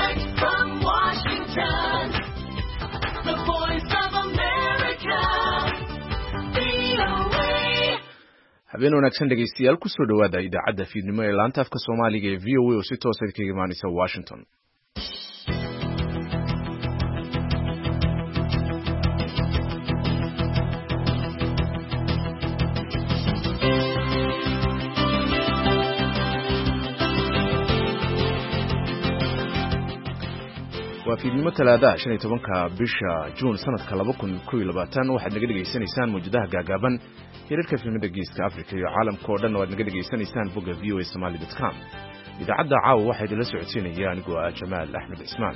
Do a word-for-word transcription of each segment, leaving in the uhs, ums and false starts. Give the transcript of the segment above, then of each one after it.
Direct from Washington, the voice of America, V O A. habeen wanaagsan dhegeystayaal ku soo dhawaada idaacadda fiidnimo ee laanta afka Soomaaliga ee V O A oo si toos ah kaga imaanaysa Washington. waa fiidnimo talaada shan iyo tobanka bisha June sanadka laba kun iyo kow iyo labaatan waxaad naga dhageysanaysaan muujadaha gaagaaban hirarka filimada geeska Afrika iyo caalamka oo dhan waad naga dhageysanaysaan bogga v o a somali dot com. idaacadda caawa waxay idinla socodsiinayaan anigoo ah Jamaal Axmed Cismaan.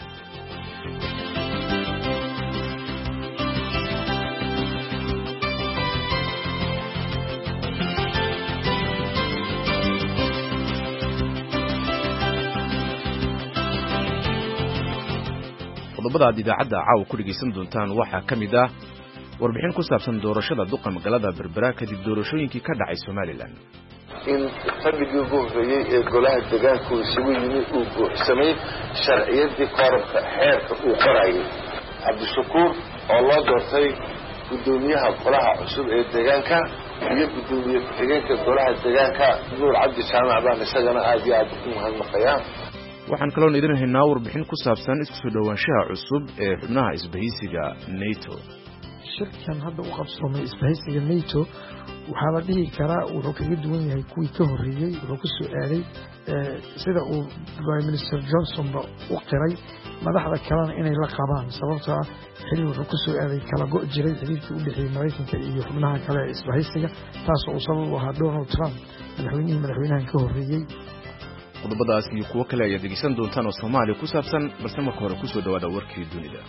qodobada aad idaacadda caawa ku dhegeysan doontaan waxaa ka mid ah warbixin ku saabsan doorashada duqa magaalada Berbera kadib doorashooyinkii ka dhacay Somaliland. in fadhigii ugu horreeyay ee golaha deegaanku isugu yimid uu buuxsamay sharciyadii koorabka xeerka uu qorayay. cabdishakuur oo loo doortay gudoomiyaha golaha cusub ee deegaanka iyo gudoomiye ku-xigeenka golaha deegaanka nuur cabdi jaamac baan isagana aad iyo aad u mahadnaqayaa. waxaan kaloo idin haynaa warbixin ku saabsan isku soo dhawaanshaha cusub ee xubnaha isbahaysiga NATO. shirkan hadda u qabsoomay isbahaysiga NATO waxaa la dhihi karaa wuxuu kaga duwan yahay kuwii ka horreeyey. wuxuu ku soo aaday sida uu prime minister Johnsonba u qiray madaxda kalena inay la qabaan sababtoo ah xilli wuxuu ku soo aaday kala go' jiray xiriirkii u dhexeeyey Maraykanka iyo xubnaha kale ee isbahaysiga taasoo uu sabab u ahaa Donald Trump madaxweynihii madaxweynahan ka horreeyey. qodobadaas iyo kuwo kale ayaad dhegeysan doontaan oo Soomaaliya ku saabsan balse marka hore ku soo dhawaada warkii dunida.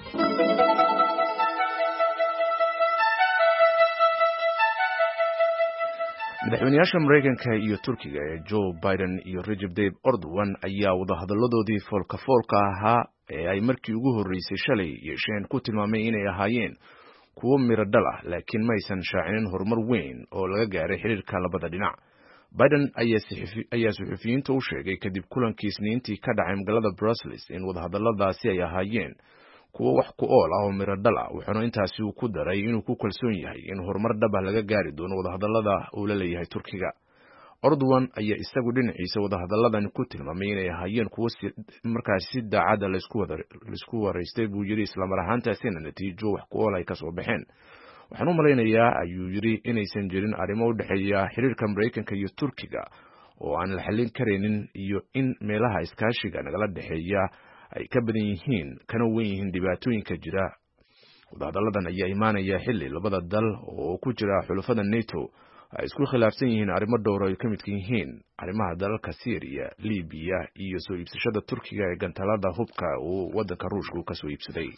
madaxweynayaasha Mareykanka iyo Turkiga ee Joe Biden iyo Recep Tayyip Erdogan ayaa wadahadaladoodii foolka foolka ahaa ee ay markii ugu horreysay shalay yeesheen ku tilmaamay inay ahaayeen kuwo miro dhal ah laakiin ma aysan shaacinin horumar weyn oo laga gaaray xiriirka labada dhinac. Biden ayaa suxufiyiinta u sheegay kadib kulankii Isniintii ka dhacay magaalada Brussels in wadahadaladaasi ay ahaayeen kuwo wax ku ool ah oo miro dhal ah wuxuuna intaasi uu ku daray inuu ku kalsoon yahay in horumar dhab ah laga gaari doono wadahadalada uu la leeyahay Turkiga. Erdogan ayaa isagu dhinaciisa wadahadaladani ku tilmaamay inay ahaayeen kuwo markaas si daacad ah laysku wareystay buu yiri isla mar ahaantaasina natiijo wax ku ool ay ka soo baxeen. waxaan u malaynayaa ayuu yiri inaysan jirin arrimo u dhexeeya xiriirka Mareykanka iyo Turkiga oo aan la xallin kareynin iyo in meelaha iskaashiga nagala dhexeeya ay ka badan yihiin kana weyn yihiin dhibaatooyinka jira. wadahadalladan ayaa imaanaya xilli labada dal oo ku jira xulafada NATO ay isku khilaafsan yihiin arrimo dhowr oo ay ka mid yihiin arrimaha dalalka Syria, Liibiya iyo soo iibsashada Turkiga ee gantalada hubka uu wadanka Ruushka ka soo iibsaday.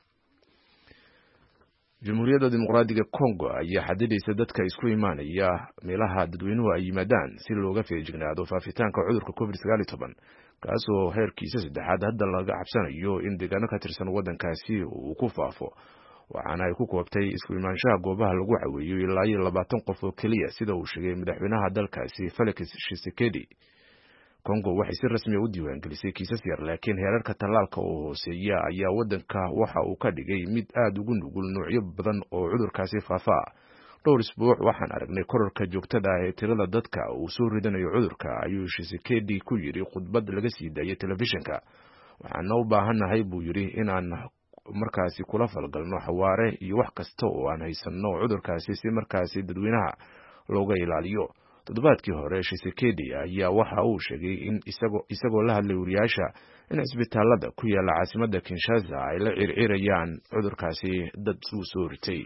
Jamhuuriyadda Dimuqraadiga Congo ayaa xadidaysa dadka isku imaanaya meelaha dadweynuhu ay yimaadaan si looga feejignaado faafitaanka cudurka covid sagaal iyo toban kaasoo heerkiisa saddexaad hadda laga cabsanayo in deegaano ka tirsan waddankaasi uu ku faafo. waxaana ay ku koobtay isku imaanshaha goobaha lagu caweeyo ilaa iyo labaatan qof oo keliya sida uu sheegay madaxweynaha dalkaasi Felix Tshisekedi. Congo waxay si rasmi ah u diiwaangelisay kiisas yar laakiin heerarka tallaalka oo hooseeya ayaa waddanka waxa uu ka dhigay mid aad ugu nugul noocyo badan oo cudurkaasi faafa. dhowr isbuuc waxaan aragnay kororka joogtada ah ee tirada dadka uu soo ridanayo cudurka ayuu Tshisekedi ku yiri khudbad laga sii daayay telefishinka. waxaan u baahanahay buu yiri inaan markaasi kula falgalno xawaare iyo wax kasta oo aan haysanno cudurkaasi si markaasi dadweynaha looga ilaaliyo. toddobaadkii hore Tshisekedi ayaa waxa uu sheegay in isagoo isagoo la hadlay wariyaasha in isbitaalada ku yaala caasimadda Kinshasa ay la circirayaan cudurkaasi dad soo ritay.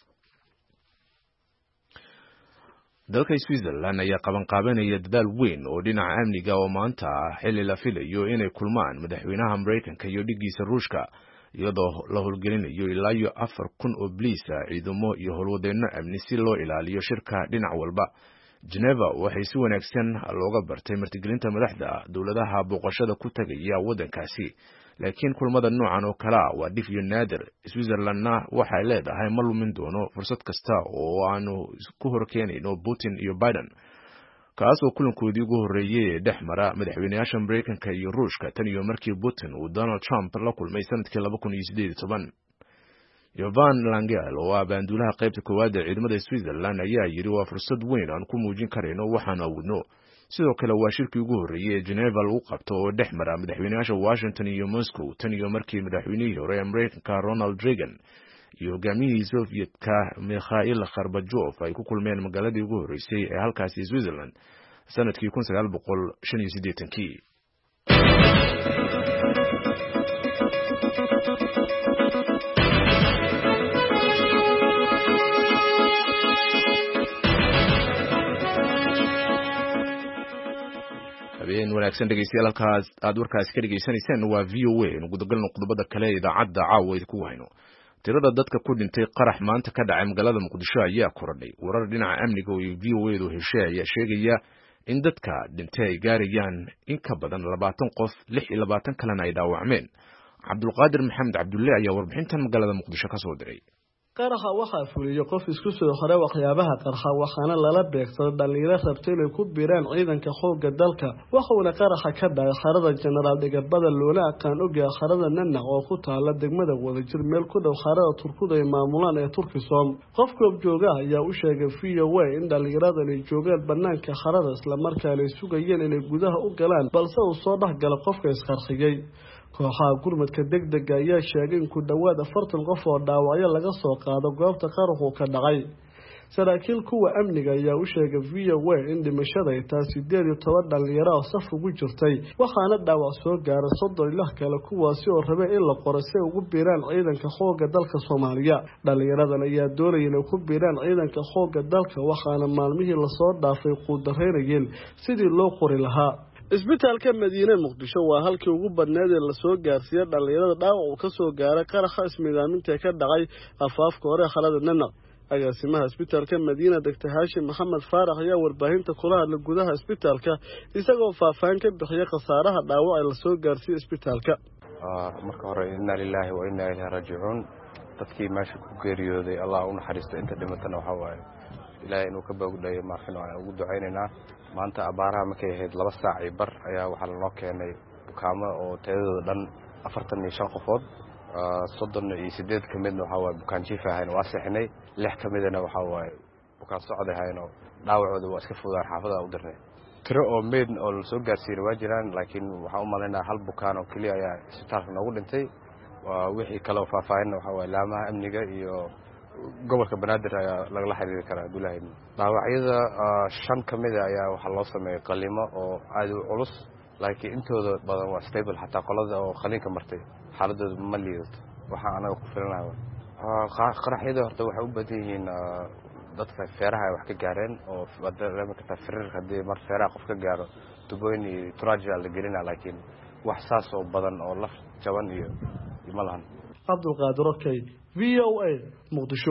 dalka Switzerland ayaa qaban qaabanaya dadaal weyn oo dhinaca amniga oo maanta xilli la filayo inay kulmaan madaxweynaha Mareykanka iyo dhigiisa Ruushka iyadoo la howlgelinayo ilaa iyo afar kun oo biliisa ciidamo iyo howlwadeenno amni si loo ilaaliyo shirka dhinac walba. Geneva waxay si wanaagsan looga bartay martigelinta madaxda dawladaha booqashada ku tagaya waddankaasi laakiin kulmada noocan oo kala waa dhif iyo naadir. Switzerlandna waxay leedahay ma lumin doono fursad kasta oo aanu ku horkeenayno Putin iyo Biden. kaasoo kulankoodii ugu horreeyey dhex mara madaxweynayaasha Mareykanka iyo Ruushka tan iyo markii Putin uu Donald Trump la kulmay sanadkii laba kun iyo siddeed iyo toban. Yovan Langel oo ah baanduulaha qaybta koowaad ee ciidamada Switzerland ayaa yiri waa fursad weyn aan ku muujin karayno waxaan awoodno. sidoo kale waa shirkii ugu horreeyay ee Geneva lagu qabto oo dhex mara madaxweynayaasha Washington iyo Moscow tan iyo markii madaxweynihii hore ee Mareykanka Ronald Reagan iyo hogaamiyihii Soviyetka Mikhail Gorbachev ay ku kulmeen magaaladii ugu horreysay ee halkaasi Switzerland sanadkii kun sagaal boqol shan iyo siddeetan-kii. habeen wanaagsan dhegeystayaal halkaas aad warkaasi ka dhageysanaysaan waa V O A ugu dagalno qodobada kale ee idaacadda caawa ku hayno. tirada dadka ku dhintay qarax maanta ka dhacay magaalada Muqdisho ayaa korodhay. warar dhinaca amniga oo V O A du heshay ayaa sheegaya in dadka dhintay ay gaarayaan in ka badan labaatan qof, lix iyo labaatan kalena ay dhaawacmeen. Cabdulqaadir Maxamed Cabdulle ayaa warbixintan magaalada Muqdisho ka soo diray. qaraxa waxaa fuliyay qof isku soo xoray waxyaabaha qarxa waxaana lala beegsaday dhalinyaro rabtay inay ku biiraan ciidanka xoogga dalka waxaana qaraxa ka dhacay xarada Generaal Degabada loona aqaan ogaa xarada Nanac oo ku taala degmada Wadajir meel ku dhow xarada Turkuda ee maamulaan ee Turkisom. qofka jooga ayaa u sheegay V O A in dhalinyarada ay joogaan banaanka xarada isla markaana ay sugayeen inay gudaha u galaan balse uu soo dhax galay qofka isqarxiyay. kooxaha gurmadka degdega ayaa sheegay in ku dhawaad afartan qof oo dhaawacyo laga soo qaado goobta qaraxu ka dhacay. saraakiil kuwa amniga ayaa u sheegay V O A in dhimashada ay tahay siddeed iyo toban dhalinyaro oo saf ugu jirtay waxaana dhaawac soo gaaray soddon iyo lix kale kuwaasi oo rabay in la qoro si ay ugu biiraan ciidanka xoogga dalka Soomaaliya. dhalinyaradan ayaa doonayay inay ku biiraan ciidanka xoogga dalka waxaana maalmihii la soo dhaafay quudareynayeen sidii loo qori lahaa. isbitaalka Madiina Muqdisho waa halkii ugu badneed ee la soo gaarsiiyay dhalinyarada dhaawac uu ka soo gaaray qaraxa ismiidaaminta ka dhacay afaafka hore xalada Nanac. agaasimaha isbitaalka Madiina Doctor Hashim Maxamed Faarax ayaa warbaahinta kula hadlay gudaha isbitaalka isagoo faahfaahin ka bixiyay khasaaraha dhaawac ee la soo gaarsiiyay isbitaalka. marka hore inna lillahi wa inna ilayhi raaji'uun dadkii meesha ku geeriyooday Allah u naxariisto inta dhimatana waxa waaye ilaahay inuu ka boogdhayo marxin oo ugu duceynaynaa. maanta abaaraha markay ahayd laba saac iyo bar ayaa waxaa lanoo keenay bukaamo oo tayadooda dhan afartan iyo shan qofood, soddon iyo siddeed ka midna waxaa waaye bukaan jiif ahayn waa seexinay, lix ka midana waxaa waaye bukaan socod ahayn oo dhaawacooda waa iska fududaan xaafadaha u dirnay. tiro oo meyd oo la soo gaarsiiyey waa jiraan laakiin waxaan u maleynayaa hal bukaan oo keliya ayaa isbitaalka noogu dhintay. wixii kale oo faahfaahinna waxaa waaye laamaha amniga iyo gobolka Banaadir ayaa lagala xiriiri karaa Abdullaahi. dhaawacyada shan ka mid ah ayaa waxaa loo sameeyay qalimo oo aad u culus laakiin intooda badan waa stable xataa qolada oo qaliinka martay xaaladooda ma liidato. waxaan anaga ku filanahay qaraxyada horta waxay u badan yihiin dadka feeraha wax ka gaareen oo dareema ka tafirir hadii mar feeraha qof ka gaaro tubooyin iyo traajal la gelina laakiin wax saas oo badan oo laf jaban iyo ma lahan. Cabdulqaadir Okey V O A Muqdisho.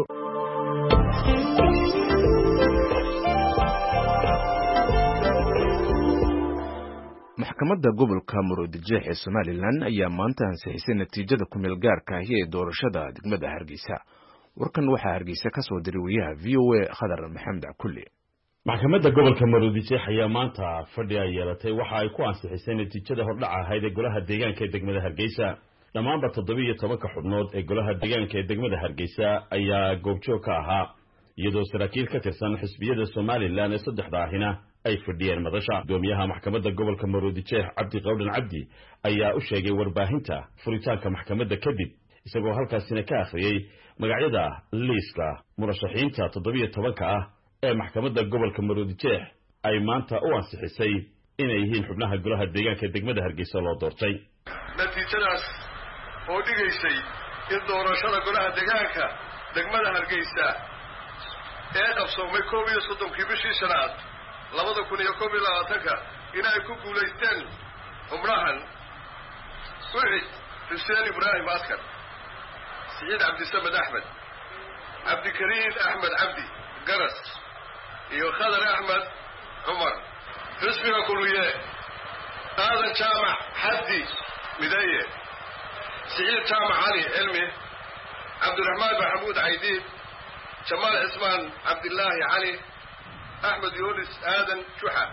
maxkamadda gobolka Murudijeex ee Somaliland ayaa maanta ansixisay natiijada ku meel gaarka ah ee doorashada degmada Hargeysa. warkan waxaa Hargeysa ka soo diray wariyaha V O A Khadar Maxamed Kulli. maxkamadda gobolka Murudijeex ayaa maanta fadhi ay yeelatay waxa ay ku ansixisay natiijada hordhaca ahayd ee golaha deegaanka ee degmada Hargeysa. dhammaanba toddoba iyo toban ka xubnood ee golaha deegaanka ee degmada Hargeysa ayaa goobjoog ka ahaa iyadoo saraakiil ka tirsan xisbiyada Somaliland ee saddexda ahina ay fadhiyeen madasha. gudoomiyaha maxkamadda gobolka Murudijeex Cabdi Qowdhan Cabdi ayaa u sheegay warbaahinta furitaanka maxkamadda kadib isagoo halkaasina ka akhriyay magacyada liiska murashaxiinta toddoba iyo toban ka ah ee maxkamadda gobolka Murudijeex ay maanta u ansixisay inay yihiin xubnaha golaha deegaanka ee degmada Hargeysa loo doortay. natiijadaas oo dhigaysay in doorashada golaha deegaanka degmada Hargeysa ee qabsoomay koob iyo soddonkii bishii shanaad labada kun iyo koob iyo labaatanka in ay ku guulaysteen xubnahan Sucid Xuseen Ibraahim Askar, Saciid Cabdisamed Axmed, Cabdikariim Axmed Cabdi Garas iyo Khadar Axmed Cumar. xisbiga kulliye aadan jaamac xaddi midaye, سعيد تامع علي علمي، عبد الرحمن محمود عيدين، جمال عثمان عبد الله علي، أحمد يونس آدم جحا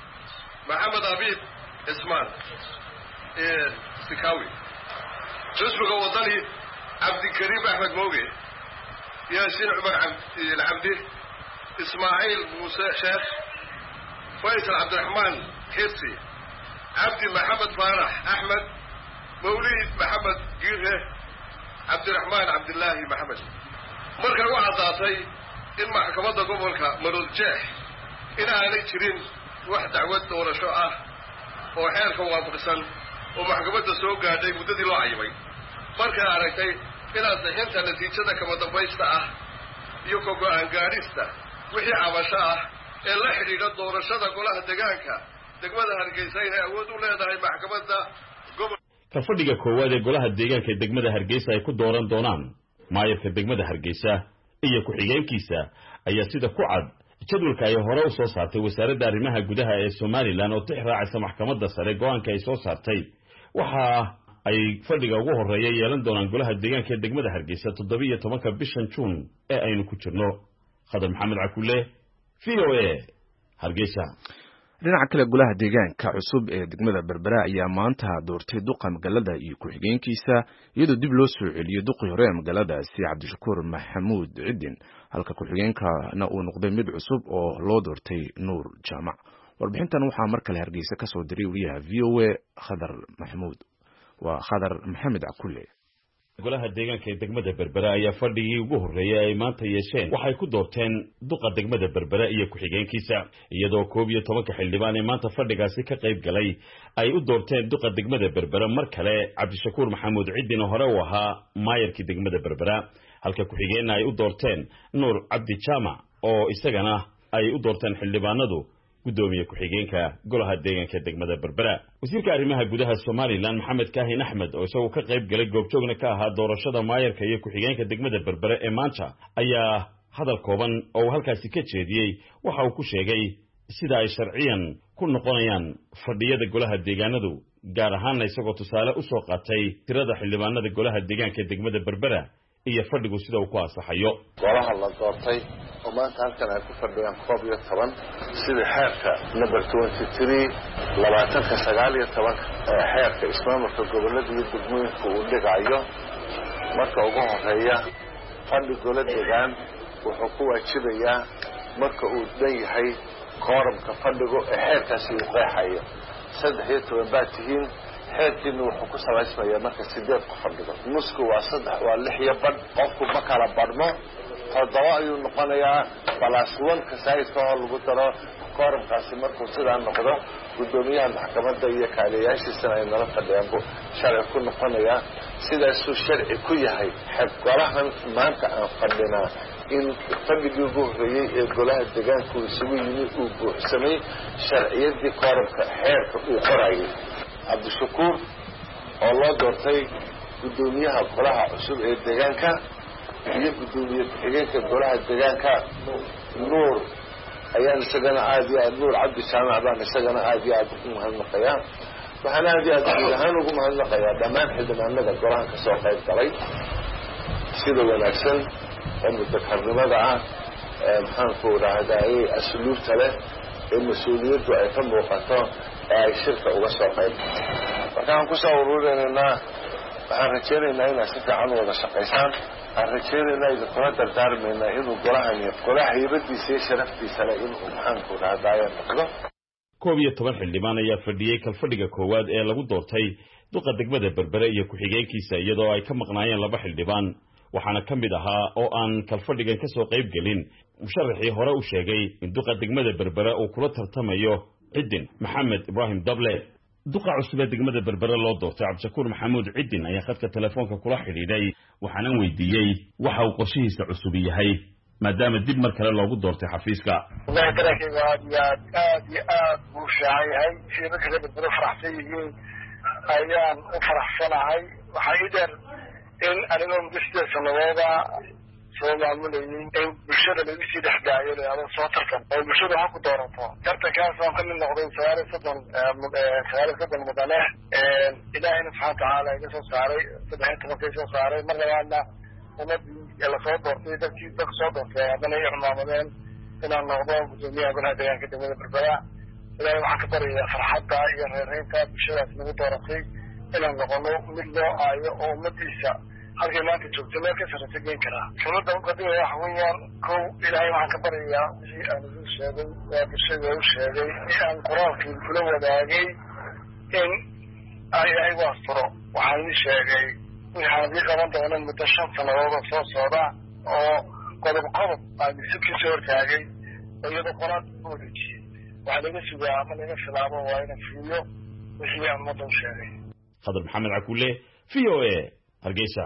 محمد أبيب إسمان إيه سكاوي جسمك وطني عبد الكريم أحمد موجي ياسين عمر عبد العبدي إسماعيل موسى شيخ فيصل عبد الرحمن حرسي عبد محمد فارح أحمد موليد محمد جيره عبد الرحمن عبد الله محمد مركز وعطاتي إن محكمة قبلك مرجح إن أنا جرين واحد عود ولا شاء وحيرك وافقسن ومحكمة السوق هذه مدة لا عيبي مركز عرفتي إن أنت نتيجة كما تبيستا يوكو أنجاريستا وهي عوشاء إلا حديد الدور الشدة كلها دقانك دقمة هرقيسين أودوا لها محكمة قبل kalfadhiga koowaad ee golaha deegaanka ee degmada Hargeysa ay ku dooran doonaan maayirka degmada Hargeysa iyo ku-xigeenkiisa ayaa sida ku cad jadwalka ay hore u soo saartay wasaaradda arrimaha gudaha ee Soomaaliland oo tixraacaysa maxkamadda sare go'aanka ay soo saartay waxa ay fadhiga ugu horeeya yeelan doonaan golaha deegaanka ee degmada Hargeysa toddoba iyo tobanka bishan June ee aynu ku jirno Khadar Maxamed Cakulle V O A Hargeysa. dhinaca kale golaha deegaanka cusub ee degmada Berbera ayaa maanta doortay duqa magaalada iyo ku-xigeenkiisa iyadoo dib loo soo celiyay duqii hore ee magaaladaasi Cabdishakuur Maxamuud Cidin halka ku-xigeenkana uu noqday mid cusub oo loo doortay Nuur Jaamac. warbixintan waxaa mar kale Hargeysa ka soo diray wariyaha V O A Khadar Maxamuud waa Khadar Maxamed Cakulle. golaha deegaanka ee degmada Berbera ayaa fadhigii ugu horeeyay ay maanta yeesheen waxay ku doorteen duqa degmada Berbera iyo ku-xigeenkiisa iyadoo koob iyo tobanka xildhibaan ee maanta fadhigaasi ka qayb galay ay u doorteen duqa degmada Berbera mar kale Cabdishakuur Maxamuud Cidin oo hore u ahaa maayirkii degmada Berbera halka ku-xigeenna ay u doorteen Nuur Cabdi Jaamac oo isagana ay u doorteen xildhibaanadu gudoomiye ku-xigeenka golaha deegaanka degmada Berbera. wasiirka arrimaha gudaha Soomaaliland Maxamed Kaahin Axmed oo isagoo ka qayb galay goobjoogna ka ahaa doorashada maayirka iyo ku-xigeenka degmada Berbera ee maanta ayaa hadal kooban oo halkaasi ka jeediyay waxa uu ku sheegay sida ay sharciyan ku noqonayaan fadhiyada golaha deegaanadu gaar ahaan isagoo tusaale u soo qaatay tirada xildhibaanada golaha deegaanka degmada Berbera iyo fadhigu sida uu ku asaxayo. golaha la doortay oo maanta halkan ay ku fadhiyaan koob iyo toban sida xeerka number twenty-three labaatanka sagaal iyo toban ee xeerka ismaamulka gobolada iyo degmooyinka uu dhigayo marka ugu horeeya fadhi golo deegaan wuxuu ku waajibayaa marka uu dan yahay kooramka fadhigu ee xeerkaasi uu qeexayo saddex iyo toban baa tihiin xeerkiina wuxuu ku salaysmayaa marka sideed qof fadhigo nusku waa saddex waa lix iyo badh qofku ma kala badhmo toddoba ayuu noqonayaa balaaswanka saayidka oo lagu daro kooramkaasi markuu sidaa noqdo gudoomiyaha maxkamadda iyo kaaliyayaashiisana ay nala fadhiyaan buu sharci ku noqonayaa sidaasuu sharci ku yahay xeeb golahan maanta aan fadhinaa in fadhigii ugu horreeyey ee golaha deegaanku isugu yimi uu buuxsamay sharciyadii kooramka xeerka uu qorayay Cabdishakuur oo loo doortay gudoomiyaha golaha cusub ee deegaanka iyo gudoomiye ku-xigeenka golaha deegaanka Nuur ayaan isagana aad iyo aad Nuur Cabdi Jaamac baan isagana aad iyo aad ugu mahadnaqayaa waxaan aad iyo aad gudahaan ugu mahadnaqayaa dhammaan xildhibaanada golahan ka soo qayb galay sida wanaagsan oo mutakarnimada ah maxaan ku raadayay asluubta leh ee mas-uuliyaddu ay ka muuqato ee ay shirka uga soo qayb waxaan ku soo ururinaynaa waxaan rajaynaynaa inaad si fiican u wada shaqaysaan aan rajaynaynaa idinkula dardaarmaynaa inuu golahani golaha haybadiisa iyo sharaftiisana inuu maxaan ku raadaayo noqdo. koob iyo toban xildhibaan ayaa fadhiyey kalfadhiga koowaad ee lagu doortay duqa degmada Berbera iyo ku-xigeenkiisa iyadoo ay ka maqnaayeen laba xildhibaan waxaana ka mid ahaa oo aan kalfadhigan ka soo qayb gelin musharaxii hore u sheegay in duqa degmada Berbera uu kula tartamayo Cidin Maxamed Ibrahim Dable. duqa cusub ee degmada Berbera loo doortay Cabdishakuur Maxamuud Cidin ayaa khadka telefoonka kula xidhiidhay waxaana weydiiyey waxa uu qorshihiisa cusub yahay maadaama dib mar kale loogu doortay xafiiska. Dadkayga aad iyo aad buu shaahay shirkada Berbera faraxsan yihiin ayaan u faraxsanahay waxay idar in anigoo muddo sanadooda soo maamulayay in bulshada lagu sii dhexgaayo leeyahay soo tartan oo bulshada ha ku doorato tartankaas oo ka mid noqday sagaal iyo soddon sagaal iyo soddon mudane ee ilaahayna subxaanahu wa tacaala iga soo saaray saddex iyo toban soo saaray mar labaadna ummadii la soo doortay dadkii dadka soo doortay haddana ay cumaamadeen inaan noqdo gudoomiyaha golaha deegaanka degmada berbera ilaahay waxaan ka baryayaa farxadda iyo reereynta bulshadaas nagu dooratay inaan noqono mid loo aayo oo ummadiisa halkay maanta joogto meel ka sarreysa geen karaa kelmadda uqadimaya waxa weeyaan kow ilaahay waxaan ka baryayaa wixii aan igu sheegay waa bulshada u sheegay in aan qoraalkii kula wadaagay in ilaahay u asturo waxaan ii sheegay waxaan idii qaban doona muddo shan sannadood oo soo socda oo qodob qodob aan isubkiisa hortaagay oo iyadoo qoraal u wareejiyey waxaa laga sugaa ama laga filaabo waa inaan fuliyo wixii aan ummadda u sheegay khadar maxamed cakuule v o a hargeysa.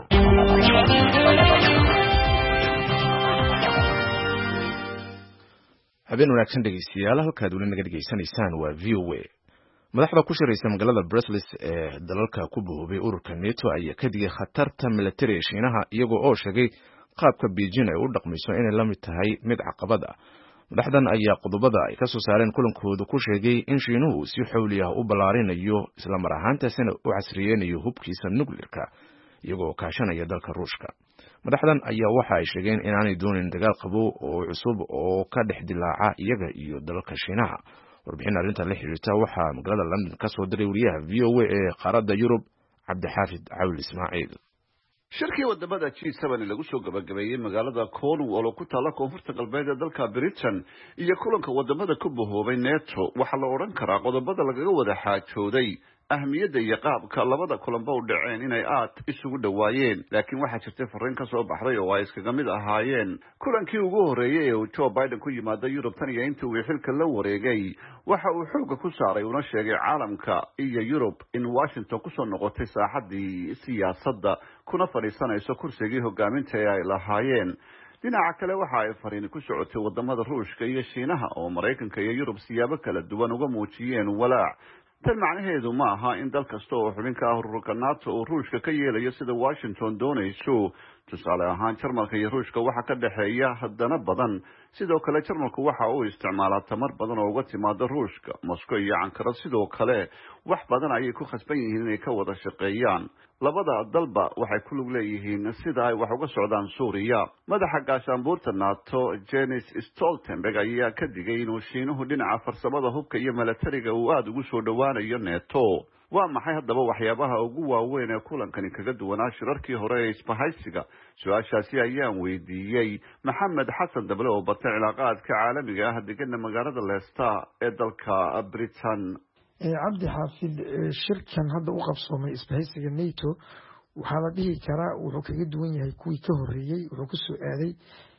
habeen wanaagsan dhegeystayaal halkaad weli naga dhegeysanaysaan waa v o a. madaxda ku shiraysa magaalada Brussels ee dalalka ku boobay ururka NATO ayaa ka digay khatarta military ee Shiinaha iyagoo oo sheegay qaabka Beijing ay u dhaqmayso inay la mid tahay mid caqabad ah. madaxdan ayaa qodobada ay ka soo saareen kulankooda ku sheegay in Shiinuhu si xawli ah u ballaarinayo isla mar ahaantaasina u casriyeynayo hubkiisa nuclearka iyagoo kaashanaya dalka Ruushka. madaxdan ayaa waxa ay sheegeen in aanay doonin dagaal qabow oo cusub oo ka dhex dilaaca iyaga iyo dalka Shiinaha. warbixin arrinta la xiriirta waxaa magaalada London ka soo diray wariyaha V O A ee qaaradda Yurub Cabdixaafid Cawil Ismaaciil. shirkii wadamada G seven lagu soo gabagabeeyay magaalada Cornwall oo ku taala koonfurta galbeed ee dalka Britain iyo kulanka wadamada ku bohoobay NATO waxa la oran karaa qodobada lagaga wada xaajooday ahmiyadda iyo qaabka labada kulanba u dhaceen inay aad isugu dhawaayeen laakiin waxa jirtay fariin ka soo baxday oo ay iskaga mid ahaayeen kulankii ugu horeeyay ee Joe Biden ku yimaada Yurub tan iyo intii uu xilka la wareegay waxa uu xoog ku saaray una sheegay caalamka iyo Yurub in Washington ku soo noqotay saaxadii siyaasadda kuna fadhiisanayso kursigii hogaaminta ee ay lahaayeen. dhinaca kale waxa ay fariin ku socotay wadamada Ruushka iyo Shiinaha oo Mareykanka iyo Yurub siyaabo kala duwan uga muujiyeen walaac. tan macnaheedu ma aha in dal kasta oo xubin ka ah ururka NATO uu Ruushka ka yeelayo sida Washington doonayso. tusaale ahaan Jarmalka iyo Ruushka waxa ka dhaxeeya haddana badan sidoo kale Jarmalku waxa uu isticmaalaa tamar badan oo uga timaada Ruushka. Moscow iyo Ankara sidoo kale wax badan ayay ku khasban yihiin inay ka wada shaqeeyaan. labada dalba waxay ku lug leeyihiin sida ay wax uga socdaan Suuriya. madaxa gaashaanbuurta NATO Jens Stoltenberg ayaa ka digay inuu Shiinuhu dhinaca farsamada hubka iyo militariga uu aad ugu soo dhawaanayo NATO. waa maxay haddaba waxyaabaha ugu waaweyn ee kulankani kaga duwanaa shirarkii hore ee isbahaysiga? su-aashaasi ayaan weydiiyey Maxamed Xasan Dable oo batay cilaaqaadka caalamiga ah degana magaalada Leicester ee dalka Britain. cabdi xaafid shirkan hadda u qabsoomay isbahaysiga NATO waxaa la dhihi karaa wuxuu kaga duwan yahay kuwii ka horeeyey. wuxuu ku soo aaday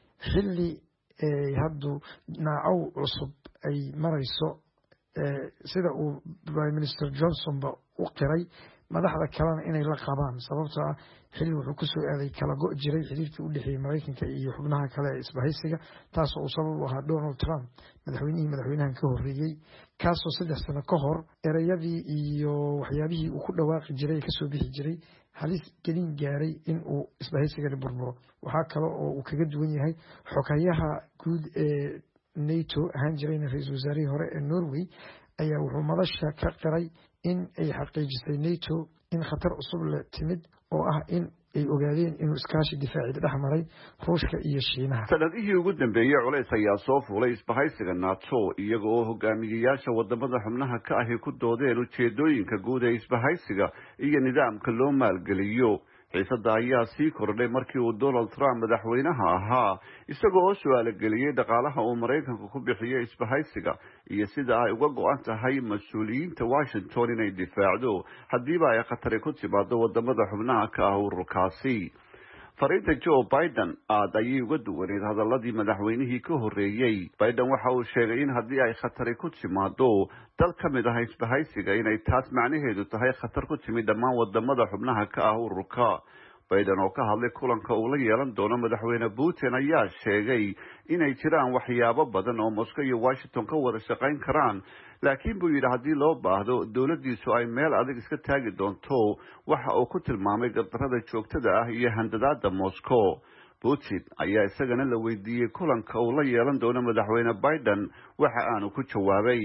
xilli haddu naacow cusub ay marayso sida uu Prime Minister Johnson ba u qiray madaxda kalena inay la qabaan sababtoo ah xilli wuxuu ku soo aaday kala go' jiray xiriirkii u dhexeeyay Mareykanka iyo xubnaha kale ee isbahaysiga taasoo uu sabab u ahaa Donald Trump madaxweynihii madaxweynahan ka horeeyay kaasoo saddex sano ka hor erayadii iyo waxyaabihii uu ku dhawaaqi jiray ka soo bixi jiray halis gelin gaaray in uu isbahaysigani burburo. waxaa kale oo uu kaga duwan yahay xogayaha guud ee NATO ahaan jirayna ra-iisul wasaarihii hore ee Norway ayaa wuxuu madasha ka qiray in ay xaqiijisay NATO in khatar cusub la timid oo ah in ay ogaadeen inuu iskaashi difaaci dhex maray Ruushka iyo Shiinaha. sanadihii ugu dambeeyay culays ayaa soo fuulay isbahaysiga NATO iyaga oo hogaamiyayaasha wadamada xubnaha ka ahi ku doodeen ujeedooyinka guud ee isbahaysiga iyo nidaamka loo maalgeliyo. xiisadda ayaa sii kordhay markii uu Donald Trump madaxweynaha ahaa isagoo oo su'aal geliyay dhaqaalaha uu Mareykanku ku bixiyay isbahaysiga iyo sida ay uga go'an tahay mas'uuliyiinta Washington inay difaacdo hadiiba ay khatar ku timaado wadamada xubnaha ka ah ururkaasi. fariinta Joe Biden aad ayay uga duwaneed hadaladii madaxweynihii ka horeeyay. Biden waxa uu sheegay in haddii ay khatar ku timaado dal ka mid ah isbahaysiga inay taas macnaheedu tahay khatar ku timid dhammaan wadamada xubnaha ka ah ururka. Biden oo ka hadlay kulanka uu la yeelan doono madaxweyne Putin ayaa sheegay inay jiraan waxyaabo badan oo Moscow iyo Washington ka wada shaqayn karaan laakiin buu yidhi haddii loo baahdo dowladdiisu ay meel adag iska taagi doonto waxa uu ku tilmaamay gardarrada joogtada ah iyo handadaada Moscow. Putin ayaa isagana la weydiiyey kulanka uu la yeelan doono madaxweyne Biden waxa aanu ku jawaabay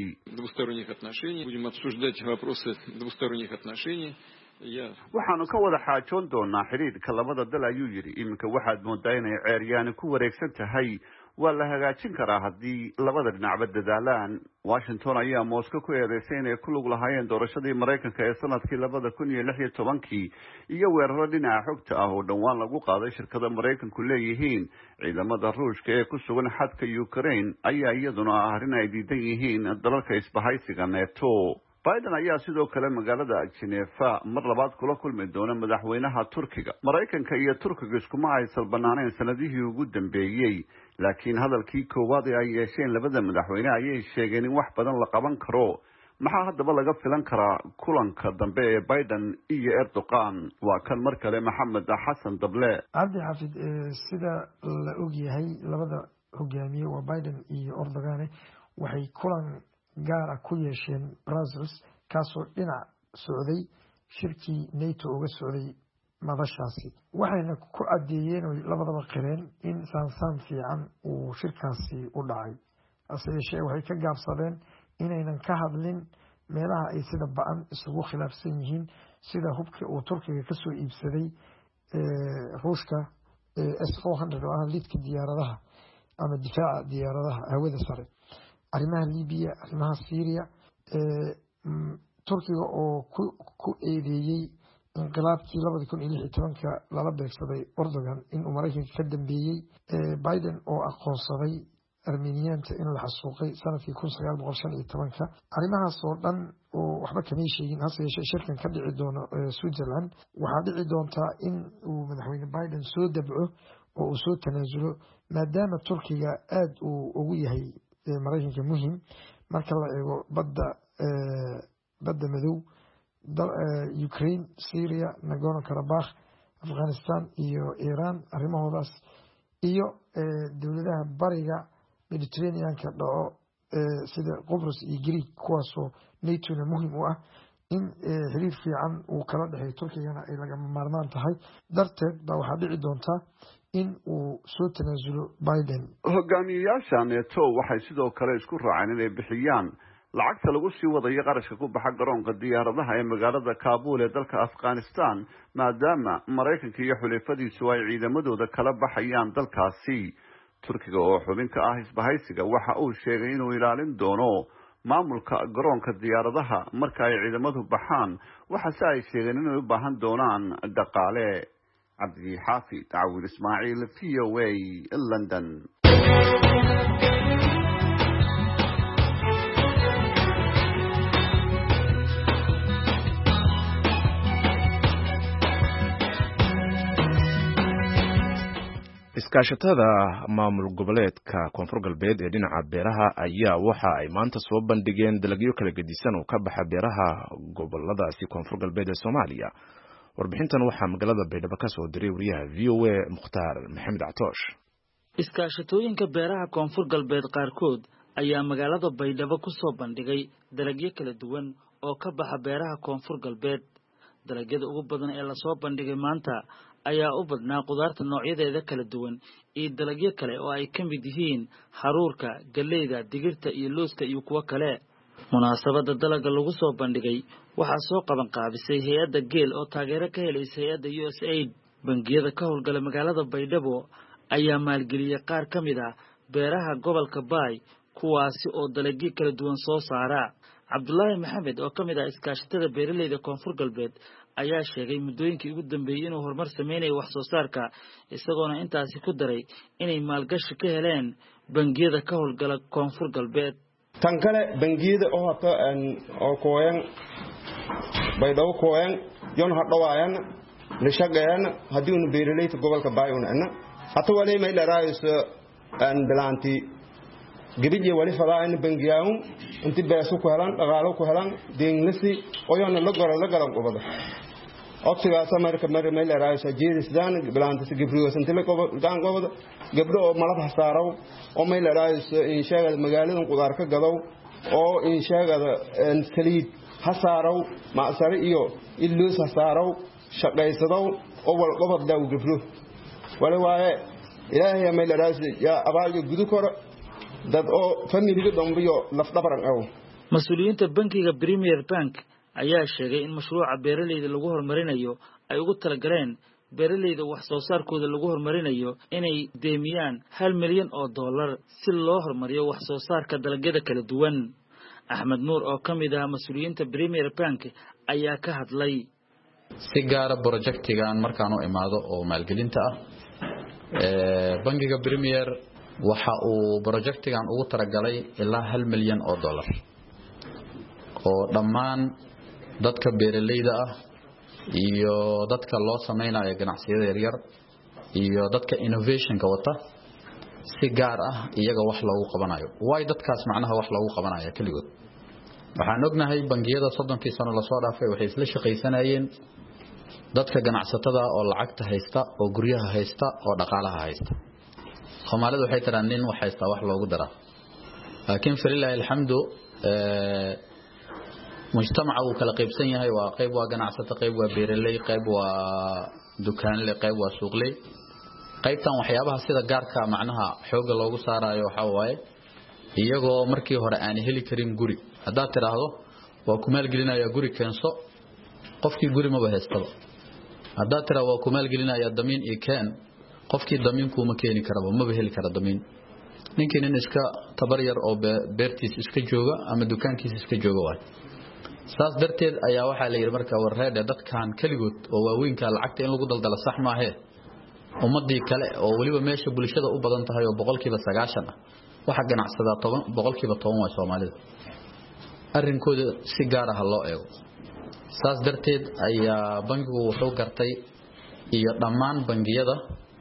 waxaanu ka wada xaajoon doonaa xiriirka labada dal ayuu yidhi. iminka waxaad moodaa inay ceeryaani ku wareegsan tahay waa la hagaajin karaa haddii labada dhinacba dadaalaan. Washington ayaa Moscow ku eedeysay inay ku lug lahaayeen doorashadii Mareykanka ee sanadkii labada kun iyo lix iyo tobankii iyo weeraro dhinaca xogta ah oo dhawaan lagu qaaday shirkada Mareykanku leeyihiin. Ciidamada Ruushka ee ku sugan xadka Ukraine ayaa iyaduna arrin ay diidan yihiin dalalka isbahaysiga NATO. Biden ayaa sidoo kale magaalada Geneva mar labaad kula kulmi doona madaxweynaha Turkiga. Mareykanka iyo Turkiga iskuma aysan banaaneen sanadihii ugu dambeeyay, laakiin hadalkii koowaad ee ay yeesheen labada madaxweyne ayay sheegeen in wax badan la qaban karo. Maxaa haddaba laga filan karaa kulanka dambe ee Biden iyo Erdogan? Waa kan mar kale Maxamed Xasan Dable. Cabdi Xafid, sida la ogyahay labada hogaamiye waa Biden iyo Erdogan waxay kulan gaar ah ku yeesheen Brussels kaasoo dhinac socday shirkii NATO uga socday madashaasi. Waxayna ku cadeeyeen oo labadaba qireen in saansaan fiican uu shirkaasi u dhacay. Hase yeeshee waxay ka gaabsadeen inaynan ka hadlin meelaha ay sida ba'an isugu khilaafsan yihiin, sida hubka uu Turkiga ka soo iibsaday Ruushka S four hundred oo ah lidka diyaaradaha ama difaaca diyaaradaha hawada sare, arrimaha Libiya, arrimaha Syria, Turkiga oo ku eedeeyay inqilaabkii labada kun iyo lix iyo tobanka lala beegsaday Erdogan in uu Mareykanka ka dambeeyay, Biden oo aqoonsaday Armeniyaanta in la xasuuqay sanadkii kun sagaal boqol shan iyo tobanka. arrimahaas oo dhan oo waxba kama sheegin. Hase yeeshee shirkan ka dhici doono Switzerland waxaa dhici doontaa in uu madaxweyne Biden soo dabco oo uu soo tanaasulo, maadaama Turkiga aad uu ugu yahay Mareykanka muhiim marka la eego badda badda madow, Ukraine, Syria, Nagorno-Karabakh, Afghanistan iyo Iran arrimahoodaas, iyo dowladaha bariga Mediterranean-ka dhaco sida Qobrus iyo Greek, kuwaasoo NATO-na muhiim u ah in xiriir fiican uu kala dhexeeyo Turkigana ay lagama maarmaan tahay. Darteed baa waxaa dhici doontaa in uu soo tanaasulo Biden. Hogaamiyayaasha NATO waxay sidoo kale isku raaceen inay bixiyaan lacagta lagu sii wadayo qarashka ku baxa garoonka diyaaradaha ee magaalada Kabul ee dalka Afghanistan, maadaama Mareykanka iyo xulafadiisu ay ciidamadooda kala baxayaan dalkaasi. Turkiga oo xubin ka ah isbahaysiga waxa uu sheegay inuu ilaalin doono maamulka garoonka diyaaradaha marka ay ciidamadu baxaan, waxaase ay sheegeen inay u baahan doonaan dhaqaale. Cabdi Xaafid Cawil Ismaaciil, V O A, London. iskaashatada maamul goboleedka Koonfur Galbeed ee dhinaca beeraha ayaa waxa ay maanta soo bandhigeen dalagyo kala gedisan oo ka baxa beeraha goboladaasi Koonfur Galbeed ee Soomaaliya. Warbixintan waxaa magaalada Baydhabo ka soo diray wariyaha V O A Mukhtaar Maxamed Catoosh. iskaashatooyinka beeraha Koonfur Galbeed qaarkood ayaa magaalada Baydhabo ku soo bandhigay dalagyo kala duwan oo ka baxa beeraha Koonfur Galbeed. dalagyada ugu badan ee la soo bandhigay maanta ayaa u badnaa qudaarta noocyadeeda kala duwan iyo dalagyo kale oo ay ka mid yihiin haruurka, galleyda, digirta iyo looska iyo kuwa kale. munaasabada dalaga lagu soo bandhigay waxaa soo qaban qaabisay hay'adda Geel oo taageero ka helaysa hay'adda U S A I D. bangiyada ka howlgala magaalada Baydhabo ayaa maalgeliyay qaar ka mid ah beeraha gobolka Baay, kuwaasi oo dalagyo kala duwan soo saara. Cabdullaahi Maxamed oo ka mid ah iskaashatada beeraleyda Koonfur Galbeed ayaa sheegay muddooyinkii ugu dambeeyay inuu horumar sameynayo wax soo saarka, isagoona intaasi ku daray inay maalgashi ka heleen bangiyada ka howlgala Koonfur Galbeed. tan kale bangiyada oo hata oo kooyan Baydhabo kooyan yon hadhawaayan la shaqeeyaan hadii uu beeraleyda gobolka Baay una hata wali ma ila raayis aan bilaanti gabadhi wali fadaan bangiyaan inta beeso ku helaan dhaqaalo ku helaan deegnasi oo yana la garan la garan qobada oksiga samarka mar ma ila raayis jeedisdaan bilaanti gabdho santi la qobada qobada gabdho oo malab hasaaro oo ma ila raayis in sheegada magaalada qudaar ka gadow oo in sheegada saliid hasaaro ma sare iyo illoos hasaaro shaqaysado oo wal qobada u gabdho wala waaye ilaahay ma ila raayis ya abaaga gudu koro dad oo family dambiyo laf dhabaran aw. Mas'uuliyiinta bankiga Premier Bank ayaa sheegay in mashruuca beeraleyda lagu horumarinayo ay ugu talagaleen beeralayda wax soo saarkooda lagu horumarinayo inay deemiyaan hal milyan oo dollar si loo horumariyo wax soo saarka dalagyada kala duwan. Axmed Nuur oo ka mid ah mas'uuliyiinta Premier Bank ayaa ka hadlay si gaara projectigan markaan u imaado oo maalgelinta ah ee bangiga Premier waxa uu projectigan ugu talagalay ilaa hal milyan oo dollar oo dhammaan dadka beeralayda ah iyo dadka loo sameeyo ganacsiyada yar yar iyo dadka innovation-ka wata si gaar ah iyaga wax loogu qabanayo way dadkaas macnaha wax loogu qabanayo kaligood. waxaan ognahay bangiyada soddonkii sano la soo dhaafay waxay isla shaqaysanayeen dadka ganacsatada oo lacagta haysta oo guryaha haysta oo dhaqaalaha haysta. Soomaalidu waxay tiraan nin wax haysta wax loogu dara laakiin fariilaahi alxamdu ee mujtamaca uu kala qaybsan yahay waa qayb waa ganacsato qayb waa beeraley qayb waa dukaanle qayb waa suuqley. qaybtan waxyaabaha sida gaarka macnaha xooga loogu saarayo waxa waaye iyagoo markii hore aan heli karin guri hadaa tiraahdo waa ku maalgelinaya guri keenso qofkii guri ma bahaystaba hadaa tiraahdo waa ku maalgelinaya damiin iyo keen qofkii damiinku ma keeni karaba ma heli kara damiin ninkan in iska tabar yar oo beertiis iska jooga ama dukaankiis iska jooga waay. saas darteed ayaa waxa la yiri marka warreed dadkan kaligood oo waaweynka lacagta in lagu daldala sax ma aha ummadii kale oo waliba meesha bulshada u badan tahay oo boqolkiiba sagaashan ah waxa ganacsada toban boqolkiiba toban waa Soomaalida arrinkooda si gaar ah loo eego. saas darteed ayaa bangigu wuxuu gartay iyo dhammaan bangiyada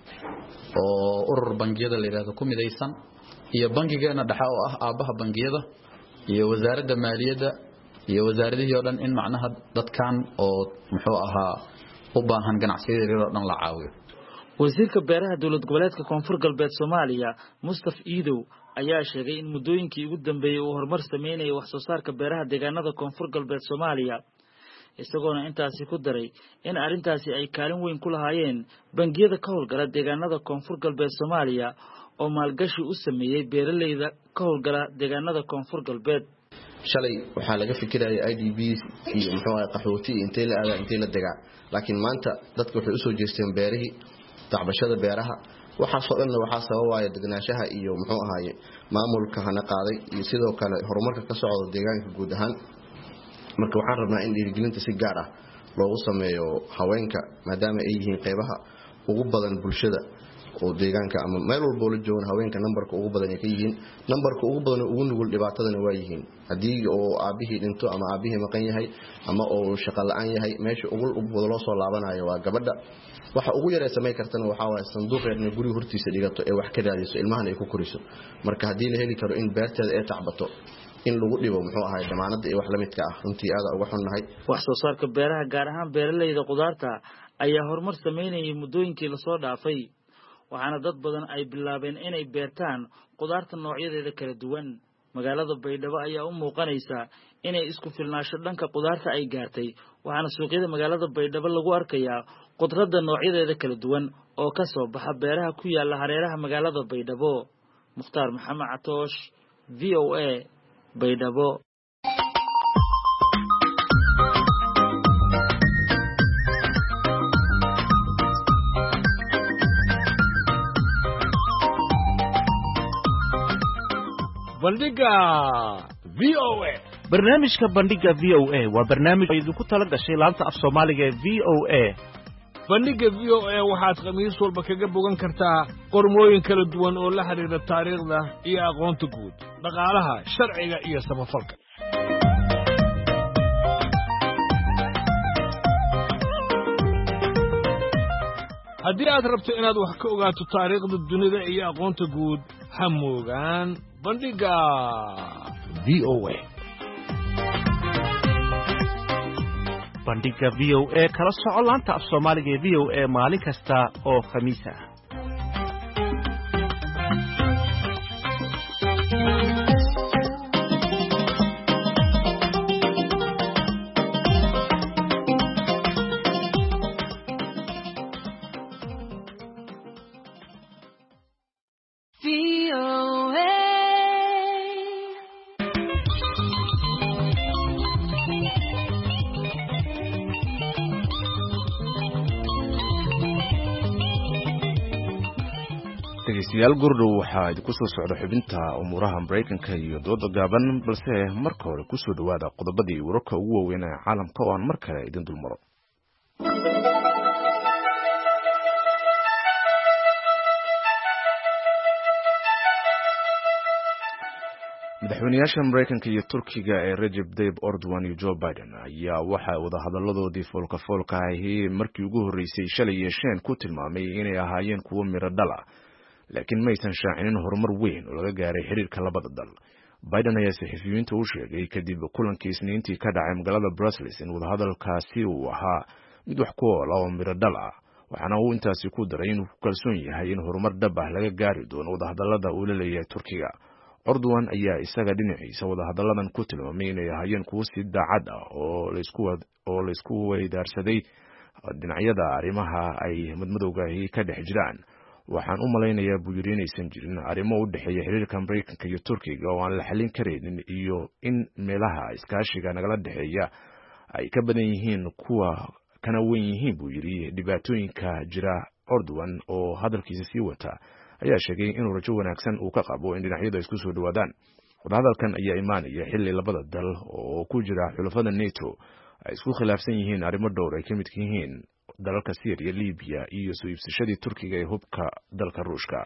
oo urur bangiyada la yiraahdo ku midaysan iyo bangigeena dhexe oo ah aabaha bangiyada iyo wasaaradda maaliyadda iyo wasaaradihii oo dhan in macnaha dadkan oo muxuu ahaa u baahan ganacsiyada yar oo dhan la caawiyo. wasiirka beeraha dawlad goboleedka Koonfur Galbeed Soomaaliya Mustaf Iidow ayaa sheegay in muddooyinkii ugu dambeeyay uu horumar sameeyay wax soo saarka beeraha deegaanada Koonfur Galbeed Soomaaliya isagoona intaasi ku daray in arintaasi ay kaalin weyn ku lahaayeen bangiyada ka howlgala deegaanada Koonfur Galbeed Soomaaliya oo maalgashi u sameeyay beeralayda ka howlgala deegaanada Koonfur Galbeed. shalay waxa laga fikirayay I D Bs iyo muxuu ahaa qaxooti intee la aada intee la degaa laakiin maanta dadku waxay u soo jeesteen beerihii tacbashada beeraha waxa soo dhan waxa sababaya deganaanshaha iyo muxuu ahaaye maamulka hana qaaday iyo sidoo kale horumarka ka socda deegaanka guud ahaan. marka waxaan rabnaa in dhiirigelinta si gaar ah loogu sameeyo haweenka maadaama ay yihiin qaybaha ugu badan bulshada oo deegaanka ama meel walba la joogan haweenka numberka ugu badan ay ka yihiin numberka ugu badan ugu nugul dhibaatadana waa yihiin hadii oo aabihii dhinto ama aabihii maqan yahay ama oo shaqo la'aan yahay meesha ugu badan loo soo laabanayo waa gabadha. waxa ugu yar ee sameey kartana waxa waa sanduuq yar in guri hortiisa dhigato ee wax ka raadiso ilmahan ay ku koriso. marka hadii la heli karo in beerteeda ay tacbato in lagu dhibo muxuu ahaa damaanada iyo wax la midka ah runtii aad uga xunnahay. wax soo saarka beeraha gaar ahaan beeralayda qudaarta ayaa horumar sameeyay muddooyinkii la soo dhaafay waxaana dad badan ay bilaabeen inay beertaan qudaarta noocyadeeda kala duwan. magaalada Baydhabo ayaa u muuqanaysa inay isku filnaansho dhanka qudaarta ay gaartay waxaana suuqyada magaalada Baydhabo lagu arkayaa qudrada noocyadeeda kala duwan oo ka soo baxa beeraha ku yaala hareeraha magaalada Baydhabo. Mukhtaar Maxamed Catoosh V O A Baydhabo. bandhiga V O A barnaamijka bandhiga V O A waa barnaamij idinku tala gashay laanta af Soomaaliga ee V O A. bandhiga V O A waxaad khamiis walba kaga bogan kartaa qormooyin kala duwan oo la xiriira taariikhda iyo aqoonta guud dhaqaalaha sharciga iyo samafalka. haddii aad rabto inaad wax ka ogaato taariikhda dunida iyo aqoonta guud ha moogaan bandhiga V O A. bandhiga V O A kala soco laanta af Soomaaliga ee V O A maalin kasta oo khamiis ah. dhegeystayaal gurdhow waxaa idinku soo socda xubinta umuuraha maraykanka iyo dooda gaaban balse marka hore kusoo dhawaada qodobadii wararka ugu waaweyn ee caalamka oo aan mar kale idin dulmaro. madaxweynayaasha maraykanka iyo turkiga ee Recep Tayyip Erdogan iyo Joe Biden ayaa waxa wada hadaladoodii foolka foolka ahi markii ugu horeysay shalay yeesheen ku tilmaamay inay ahaayeen kuwo miro dhal ah laakiin maysan shaacinin horumar weyn oo laga gaaray xiriirka labada dal. Biden ayaa saxafiyiinta u sheegay kadib kulankii Isniintii ka dhacay magaalada Brussels in wadahadalkaasi uu ahaa mid wax ku ool oo miro dhal ah, waxaana uu intaasi ku daray inuu ku kalsoon yahay in horumar dhab ah laga gaari doono wadahadalada uu la leeyahay Turkiga. Erdogan ayaa isaga dhinaciisa wadahadaladan ku tilmaamay inay ahaayeen kuwo si daacad ah oo la isku oo la isku weydaarsaday dhinacyada arrimaha ay madmadowgaahi ka dhex jiraan. waxaan u malaynayaa buu yiri inaysan jirin arrimo u dhexeeya xiriirka Maraykanka iyo Turkiga oo aan la xalin kareynin iyo in meelaha iskaashiga nagala dhexeeya ay ka badan yihiin kuwa kana weyn yihiin buu yiri dhibaatooyinka jira. Erdogan oo hadalkiisa sii wata ayaa sheegay inuu rajo wanaagsan uu ka qabo in dhinacyadu isku soo dhawaadaan. wadahadalkan ayaa imaanaya xilli labada dal oo ku jira xulafada NATO ay isku khilaafsan yihiin arrimo dhowr ay ka mid yihiin dalalka Syria, Libya iyo soo iibsashadii Turkiga ee hubka dalka Ruushka.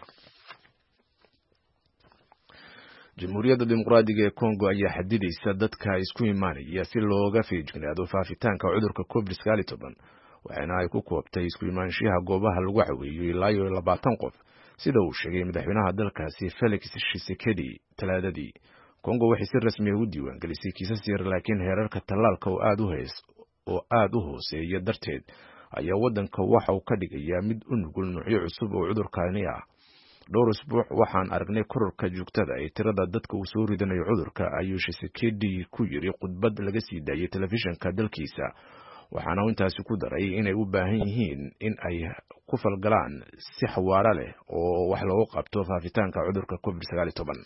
Jamhuuriyadda Dimuqraadiga ee Congo ayaa xadidaysa dadka isku imaanaya si looga feejignaado faafitaanka cudurka COVID sagaal iyo toban, waxaana ay ku koobtay isku imaanshiyaha goobaha lagu caweeyo ilaa iyo labaatan qof sida uu sheegay madaxweynaha dalkaasi Felix Tshisekedi talaadadii. Congo waxay si rasmi ah u diiwaangelisay kiisas yar laakiin heerarka tallaalka oo aad u hees oo aad u hooseeya darteed ayaa wadanka waxa uu ka dhigayaa mid u nugul nuucyo cusub oo cudurkaani ah. dhowr usbuuc waxaan aragnay kororka joogtada ee tirada dadka uu soo ridanayo cudurka, ayuu Tshisekedi ku yiri khudbad laga sii daayay telefishinka dalkiisa, waxaana uu intaasi ku daray inay u baahan yihiin in ay ku falgalaan si xawaare leh oo wax loogu qabto faafitaanka cudurka COVID sagaal iyo toban.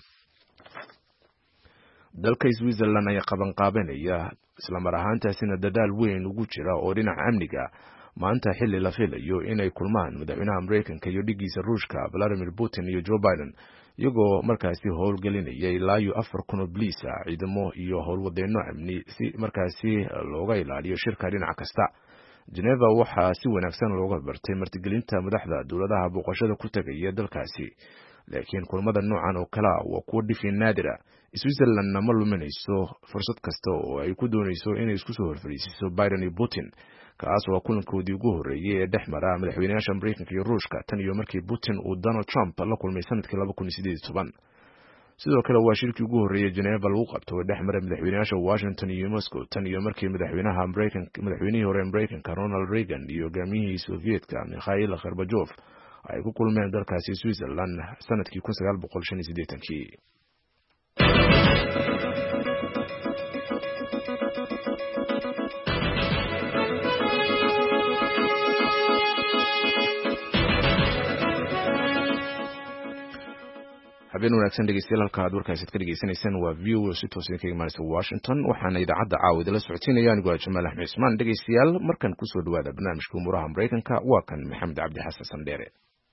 dalka Switzerland ayaa qaban qaabanaya isla mar ahaantaasina dadaal weyn ugu jira oo dhinaca amniga maanta xilli la filayo inay kulmaan madaxweynaha Maraykanka iyo dhigiisa Ruushka Vladimir Putin iyo Joe Biden, iyagoo markaasi howlgelinaya ilaa iyo afar kun oo biliis ah, ciidamo iyo howlwadeenno amni si markaasi looga ilaaliyo shirka dhinac kasta. Geneva waxaa si wanaagsan looga bartay martigelinta madaxda dowladaha booqashada ku tagaya dalkaasi, laakiin kulmada noocan oo kala waa kuwo dhifin naadira. Switzerland ma luminayso fursad kasta oo ay ku doonayso inay isku soo horfariisiso Biden iyo Putin, kaas oo kulankoodii ugu horeeyay ee dhexmara madaxweynayaasha Maraykanka iyo Ruushka tan iyo markii Putin uu Donald Trump la kulmay sanadkii laba kun iyo siddeed iyo toban. sidoo kale waa shirkii ugu horeeyay Geneva lagu qabto oo dhexmara madaxweynayaasha Washington iyo Moscow tan iyo markii madaxweynaha Maraykanka madaxweynihii hore Maraykanka Ronald Reagan iyo hogaamiyihii Soviyetka Mikhail Gorbachev ay ku kulmeen dalkaasi Switzerland sanadkii kun sagaal boqol shan iyo siddeetankii. habeen wanaagsan dhegeystayaal, halka aad warkaysid ka dhegeysanaysaan waa V O A si toos ah kaga imaanaysa Washington. waxaana idaacadda caawida la socotiinaya anigoo Jamaal Axmed Ismaan. dhegeystayaal, markan kusoo dhawaada barnaamijka umuuraha Maraykanka waa kan Maxamed Cabdi Xasan Sandheere.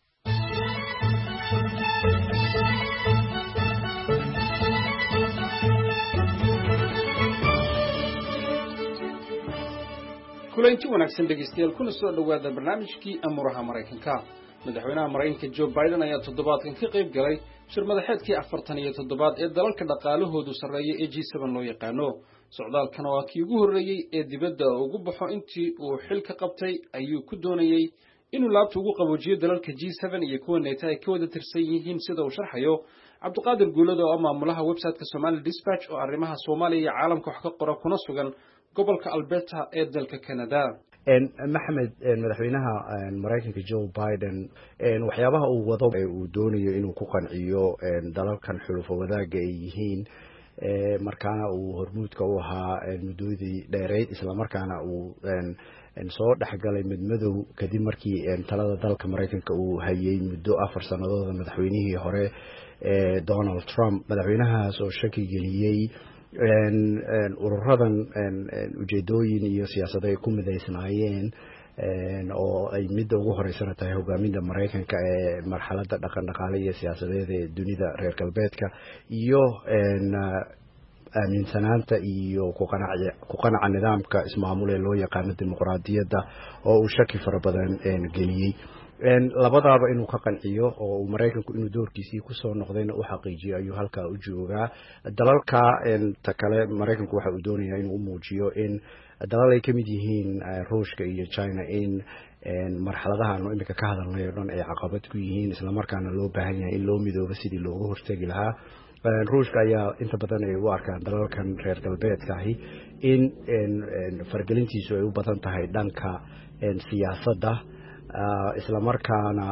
kulanti wanaagsan dhegeystayaal, kuna soo dhawaada barnaamijkii umuuraha Maraykanka. madaxweynaha Maraykanka Joe Biden ayaa toddobaadkan ka qayb galay shir madaxeedkii afartan iyo toddobaad ee dalalka dhaqaalahoodu sarreeya ee G seven loo yaqaano. socdaalkan waa kii ugu horreeyay ee dibadda ugu baxo intii uu xil ka qabtay, ayuu ku doonayay inuu laabta ugu qaboojiyo dalalka G seven iyo kuwa NATO ay ka wada tirsan yihiin, sida uu sharxayo Cabdiqaadir Guulad oo ah maamulaha website-ka Somali Dispatch oo arrimaha Soomaaliya iyo caalamka wax ka qora kuna sugan gobolka Alberta ee dalka Canada. maxamed madaxweynaha Maraykanka Joe Biden waxyaabaha uu wado ee uu doonayo inuu ku qanciyo dalalkan xulufo wadaaga ay yihiin, markaana uu hormuudka u ahaa muddadii dheereyd, isla markaana uu soo dhexgalay midmadow kadib markii talada dalka Maraykanka uu hayay muddo afar sannadood madaxweynihii hore Donald Trump. madaxweynahaas oo shaki geliyey ururadan ujeedooyin iyo siyaasado ay ku midaysnaayeen oo ay midda ugu horeysana tahay hogaaminta maraykanka ee marxaladda dhaqan dhaqaale iyo siyaasadeed ee dunida reer galbeedka iyo aaminsanaanta iyo ku qanaca nidaamka ismaamul ee loo yaqaano dimuqraadiyadda oo uu shaki fara badan geliyey labadaaba inuu ka qanciyo oo uu maraykanku inuu doorkiisii kusoo noqdayna u xaqiijiyo ayuu halkaa u joogaa dalalka ta kale maraykanku waxa uu doonayaa inuu u muujiyo in dalal ay ka mid yihiin ruushka iyo china in marxaladahaanu imika ka hadalnay oo dhan ay caqabad ku yihiin islamarkaana loo baahan yahay in loo midoobo sidii looga hortegi lahaa ruushka ayaa inta badan ay u arkaan dalalkan reer galbeedka ahi in fargelintiisu ay u badan tahay dhanka siyaasadda isla markaana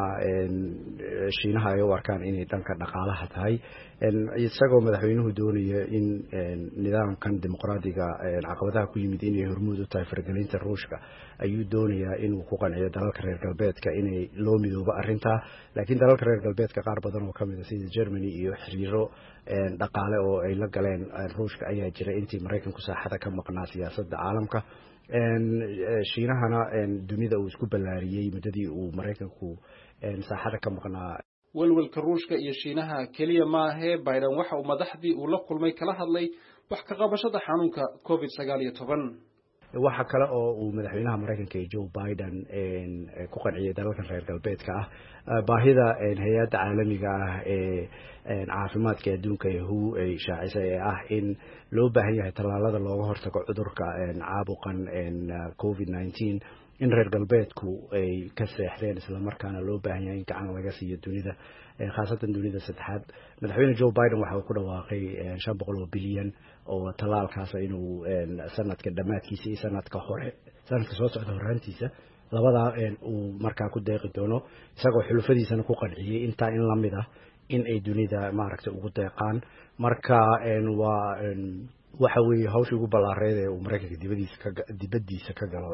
shiinaha ay u arkaan inay dhanka dhaqaalaha tahay isagoo madaxweynuhu doonaya in nidaamkan dimuqraadiga caqabadaha ku yimid inay hormuud u tahay fargelinta ruushka ayuu doonayaa inuu ku qanciyo dalalka reer galbeedka inay loo midoobo arrintaa laakiin dalalka reer galbeedka qaar badan oo kamid a sida germany iyo xiriiro dhaqaale oo ay la galeen ruushka ayaa jira intii maraykanku saaxada ka maqnaa siyaasadda caalamka shiinahana dunida uu isku ballaariyey muddadii uu maraykanku saaxada ka maqnaa welwelka ruushka iyo shiinaha keliya maahe biden waxa uu madaxdii uu la kulmay kala hadlay wax ka qabashada xanuunka covid sagaal iyo toban waxa kale oo uu madaxweynaha maraykanka ee joe biden ku qanciyay dalalkan reer galbeedka ah baahida hay-adda caalamiga ah ee caafimaadka adduunka ee hu ay shaacisay ee ah in loo baahan yahay tallaalada looga hortago cudurka caabuqan covid nineteen in reer galbeedku ay ka seexdeen islamarkaana loo baahan yahay in gacan laga siiyo dunida khaasatan dunida saddexaad madaxweyne joe biden waxa uu ku dhawaaqay shan boqol oo bilyan oo tallaalkaasa inuu sanadka dhammaadkiisa iyo sanadka hore sanadka soo socda horaantiisa labadaa uu markaa ku deeqi doono isagoo xulufadiisana ku qanciyey intaa in lamid ah in ay dunida maaragtay ugu deeqaan marka waa waxa weeye hawshii ugu ballaareed ee uu maraykanka dibadiisa ka dibaddiisa ka galo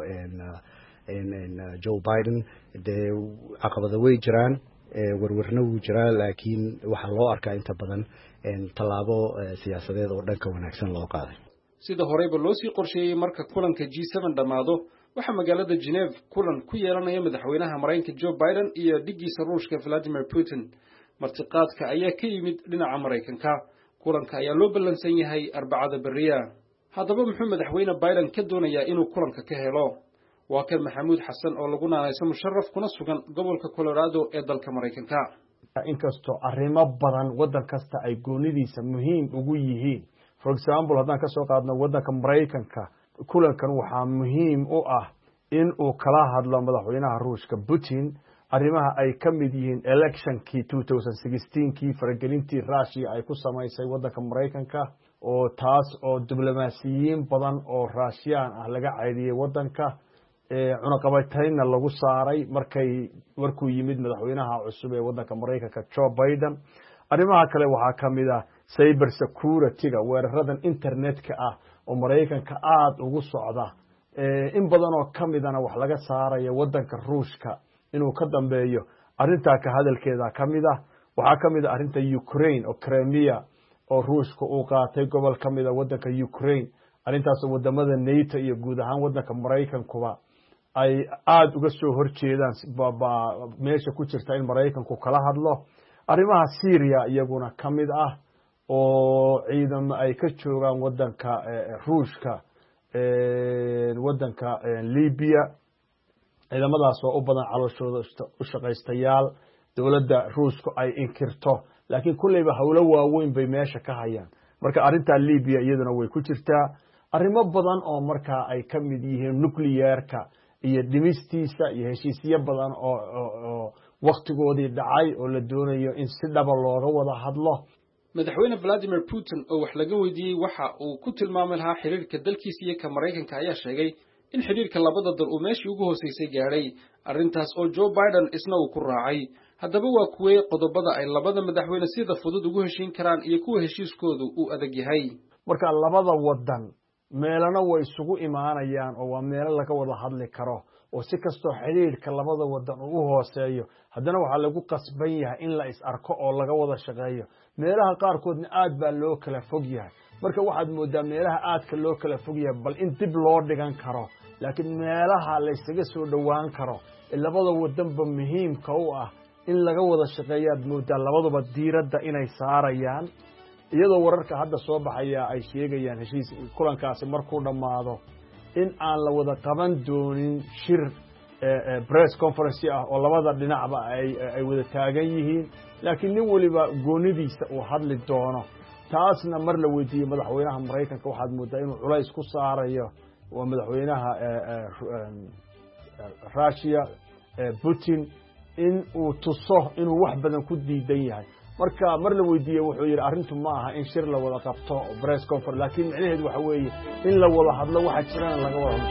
joe biden dee caqabada way jiraan warwarna wuu jiraa laakiin waxaa loo arkaa inta badan tallaabo siyaasadeed oo dhanka wanaagsan loo qaaday sida horeyba loo sii qorsheeyey marka kulanka g seven dhammaado waxaa magaalada geneve kulan ku yeelanaya madaxweynaha maraykanka joe biden iyo dhiggiisa ruushka valadimir putin martiqaadka ayaa ka yimid dhinaca maraykanka kulanka ayaa loo ballansan yahay arbacada beriya haddaba muxuu madaxweyne biden ka doonayaa inuu kulanka ka helo waa kan maxamuud xasan oo lagu naanayso musharaf kuna sugan gobolka colorado ee dalka maraykanka inkastoo arrimo badan waddan kasta ay goonidiisa muhiim ugu yihiin for example haddaan ka soo qaadno waddanka maraykanka kulankan waxaa muhiim u ah in uu kala hadlo madaxweynaha ruushka putin arrimaha ay ka mid yihiin electionkii two thousand sixteenkii faragelintii russia ay ku samaysay waddanka maraykanka oo taas oo diblomaasiyiin badan oo ruushiyaan ah laga caydiyey waddanka cunaqabatayna lagu saaray markay markuu yimid madaxweynaha cusub ee waddanka maraykanka joe biden arrimaha kale waxaa ka mid ah cyber security-ga weeraradan internetka ah oo maraykanka aada ugu socda in badan oo ka midana wax laga saaraya waddanka ruushka inuu ka dambeeyo arrintaa ka hadalkeeda ka mid ah waxaa ka mid ah arrinta ukraine oo crimea oo ruushka uu qaatay gobol ka mid a waddanka ukraine arrintaasoo wadamada nato iyo guud ahaan waddanka maraykankuba ay aada uga soo horjeedaan meesha ku jirta in maraykanku kala hadlo arrimaha syria iyaguna ka mid ah oo ciidamo ay ka joogaan waddanka ruushka waddanka libya ciidamadaas oo u badan calooshooda u shaqaystayaal dowladda ruushku ay inkirto laakiin kulleyba howlo waaweyn bay meesha ka hayaan marka arrintaa libya iyaduna way ku jirtaa arrimo badan oo markaa ay ka mid yihiin nucleyeerka iyo dhimistiisa iyo heshiisyo badan oo waktigoodii dhacay oo la doonayo in si dhaba looga wada hadlo madaxweyne valadimir putin oo wax laga weydiiyey waxa uu ku tilmaami lahaa xiriirka dalkiisa iyo ka maraykanka ayaa sheegay in xiriirka labada dal uu meeshii ugu hooseysay gaadhay arrintaas oo joe biden isna uu ku raacay haddaba waa kuwee qodobada ay labada madaxweyne sida fudud ugu heshiin karaan iyo kuwa heshiiskoodu uu adag yahay marka labada wadan meelana way isugu imaanayaan oo waa meelo laga wada hadli karo oo si kastoo xiriirka labada wadan uu u hooseeyo haddana waxaa lagu qasban yahay in la is arko oo laga wada shaqeeyo meelaha qaarkoodna aad baa loo kala fog yahay marka waxaad moodaa meelaha aadka loo kala fog yahay bal in dib loo dhigan karo laakiin meelaha la isaga soo dhowaan karo labada wadanba muhiimka u ah in laga wada shaqeeyaad moodaa labaduba diiradda inay saarayaan iyadoo wararka hadda soo baxaya ay sheegayaan heshiis kulankaasi markuu dhammaado in aan la wada qaban doonin shir press conference ah oo labada dhinacba ay ay wada taagan yihiin laakiin nin waliba goonidiisa uu hadli doono taasna mar la weydiiyey madaxweynaha Mareykanka waxaad moodaa inuu culays ku saarayo waa madaxweynaha Russia Putin in uu tuso inuu wax badan ku diidan yahay marka mar la weydiiyey wuxuu yiri arrintu ma aha in shir la wada qabto press conference laakiin macnaheedu waxa weeye in la wada hadlo waxa jiraan laga wada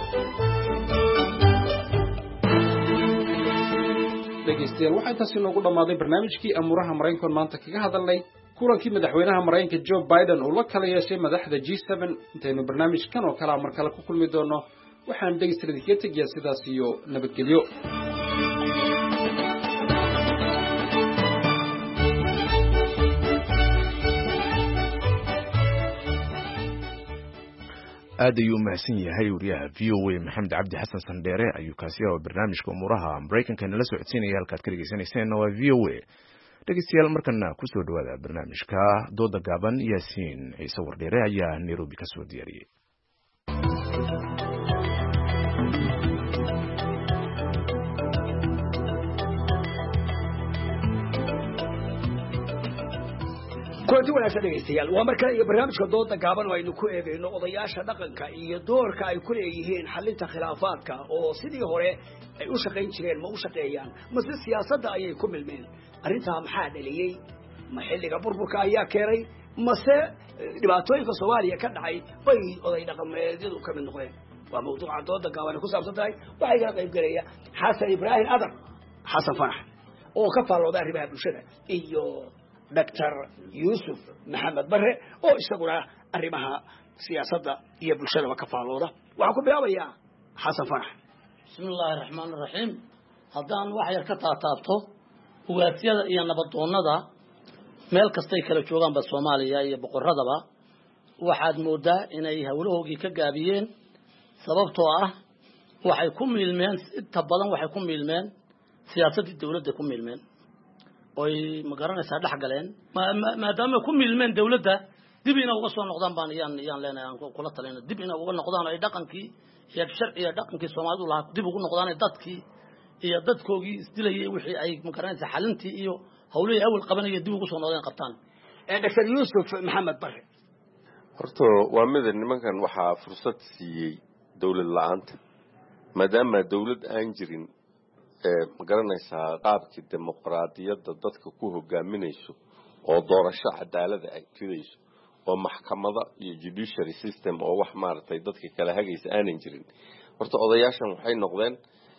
dhegeystayaal waxaa intaasi noogu dhammaaday barnaamijkii amuuraha maraykanka maanta kaga hadalnay kulankii madaxweynaha maraykanka Joe Biden uu la kala yeeshay madaxda G seven intaynu barnaamijkan oo kala mar kale ku kulmi doono waxaan dhegeystayaal ka tegayaa sidaas iyo nabadgelyo aad ayuu mahadsan yahay wariyaha V O A Maxamed Cabdi Xasan Sandheere ayuu kaasi oo barnaamijka umuraha Mareykanka nala socodsiinaya halkaad ka dhageysaneyseen waa V O A dhegeystayaal markana ku soo dhawaada barnaamijka dooda gaaban Yaasiin Ciise Wardheere ayaa Nairobi ka soo diyaariyay kulanti wanaagsan dhegeystayaal waa markale iyo barnaamijka dooda gaaban oo aynu ku eegayno odayaasha dhaqanka iyo doorka ay ku leeyihiin xalinta khilaafaadka oo sidii hore ay u shaqayn jireen ma u shaqeeyaan mase siyaasadda ayay ku milmeen arrintaa maxaa dhaliyey ma xilliga burburka ayaa keenay mase dhibaatooyinka soomaaliya ka dhacay bay oday dhaqameedyadu ka mid noqdeen waa mawduuca dooda gaaban ku saabsan tahay waxaa igala qayb gelaya xasan ibraahim adar xasan fanax oo ka faallooda arrimaha bulshada iyo دكتور يوسف محمد بره أو يشتغل أرمها سياسة هي بالشلة وكفالوضة وعكم بيابيا حسن فرح بسم الله الرحمن الرحيم هذان واحد كتا تابطه هو سيادة إيا نبطونا دا ميل كستي كلا جوغان بالصوماليا إيا بقرة با واحد مودا إنا يهولوه كقابيين سببتو أه وحيكون ميلمين تبادان وحيكون ميلمين سياسة الدولة يكون ميلمين oy ma garanaysaa dhax galeen maadaama ku milmeen dawladda dib ina uga soo noqdaan baan yaan yaan leenahay aan kula talina dib ina uga noqdaan ay dhaqankii iyo sharciga dhaqankii Soomaalidu lahaa dib ugu noqdaan dadkii iyo dadkoogii isdilayay wixii ay ma garanaysaa xalintii iyo hawlihii awal qabanaya dib ugu soo noqdeen qabtaan ee Dr. Yusuf Maxamed Barre horto waa mid nimankan waxa fursad siiyay dawlad la'aanta maadaama dawlad aan jirin ma garanaysaa qaabkii dimuqraadiyadda dadka ku hogaaminayso oo doorasho cadaalad ay ridayso oo maxkamada iyo judiciary system oo wax maartay dadka kala hagaysa aanan jirin horta odayaashan waxay noqdeen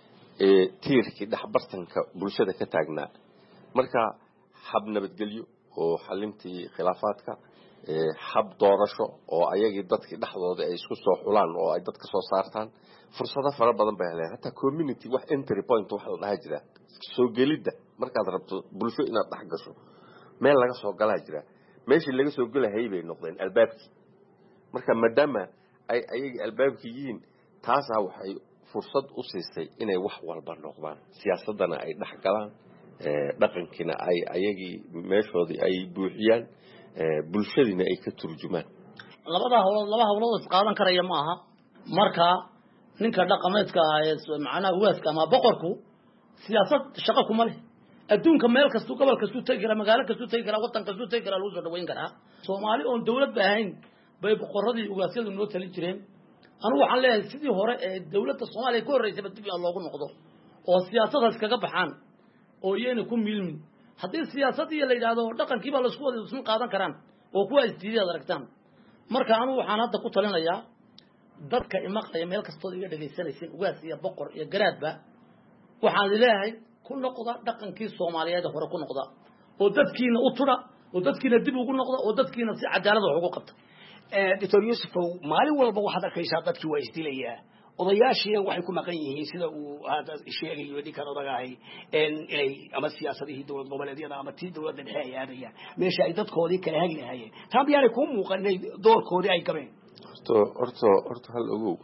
ee tiirkii dhaxbartanka bulshada ka taagnaa marka hab nabadgelyo oo xalintii khilaafaadka ee hab doorasho oo ayagii dadkii dhaxdooda ay isku soo xulaan oo ay dadka soo saartaan fursado fara badan bay heleen hatta community wax entry point wax la dhahay jira soo gelida markaad rabto bulsho inaad dhax gasho meel laga soo galaa jira meeshii laga soo galahay bay noqdeen albaabkii marka maadaama ay ayagii albaabkii yihiin taas waxay fursad u siisay inay wax walba noqdaan siyaasadana ay dhax galaan ee dhaqankiina ay ayagii meeshoodii ay buuxiyaan ee bulshadina ay ka turjumaan labada hawlood laba hawlood qaadan karaya ma aha marka ninka dhaqameedka ah ee macnaha waaska ama boqorku siyaasad shaqo kuma leh adduunka meel kasto gobol kasto tagi kara magaalo kasto tagi kara wadan kasto tagi kara lagu soo dhaweyn karaa Soomaali oo dawlad baahayn bay boqoradii ugaasyadu noo talin jireen anu waxaan leeyahay sidii hore ee dawladda Soomaaliya ku horeysay dib loogu noqdo oo siyaasadaas kaga baxaan oo iyana ku milmin haddii siyaasadii la yiraahdo dhaqankiiba la isku wada isma qaadan karaan oo kuwa isdiidada aragtaan marka anu waxaan hadda ku talinayaa dadka imaqaya meel kastoo iga dhageysanaysan ugaas iyo boqor iyo garaadba waxaan leeyahay ku noqda dhaqankii Soomaaliyeed hore ku noqda oo dadkiina u tura oo dadkiina dib ugu noqda oo dadkiina si cadaalad wax ugu qabta ee Doctor Yusuf maalin walba waxaad arkaysaa dadkii waa isdilayaa odayaashii waxay ku maqan yihiin sida uu hada sheegayo dhikar odagahay in ay ama siyaasadihii dawlad goboleedyada ama tii dawladda dhexe ay aadayaan meesha ay dadkoodii kala hagi lahaayeen taabiyana ku muuqanay doorkoodii ay qabeen horto horto horto hal ogow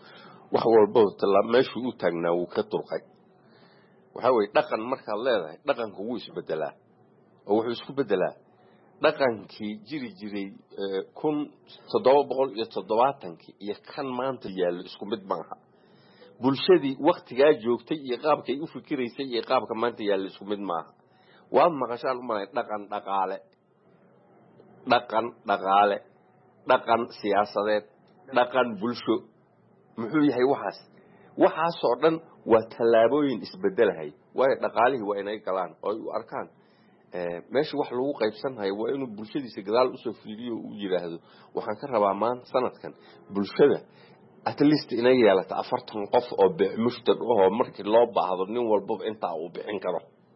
wax walba tala meeshu u taagnaa uu ka turqay waxa way dhaqan marka leedahay dhaqanku wuu isbedelaa oo wuxuu isku bedelaa dhaqankii jiri jiray kun toddoba boqol iyo toddobaatankii iyo kan maanta yaalo isku mid maaha bulshadii waqtigaa joogtay iyo qaabkay u fikiraysay iyo qaabka maanta yaalo isku mid maaha waad maqashaan u malay dhaqan dhaqaale dhaqan dhaqaale dhaqan siyaasadeed dhaqan bulsho muxuu yahay waxaas waxaas oo dhan waa tallaabooyin isbedelahay waayo dhaqaalihii waa inay galaan oo u arkaan meesha wax lagu qaybsanayo waa inuu bulshadiisa gadaal usoo fiiriyo uu yiraahdo waxaan ka rabaa maanta sanadkan bulshada at least inay yeelato afartan qof oo mushtar oo markii loo baahdo nin walba inta uu bixin karo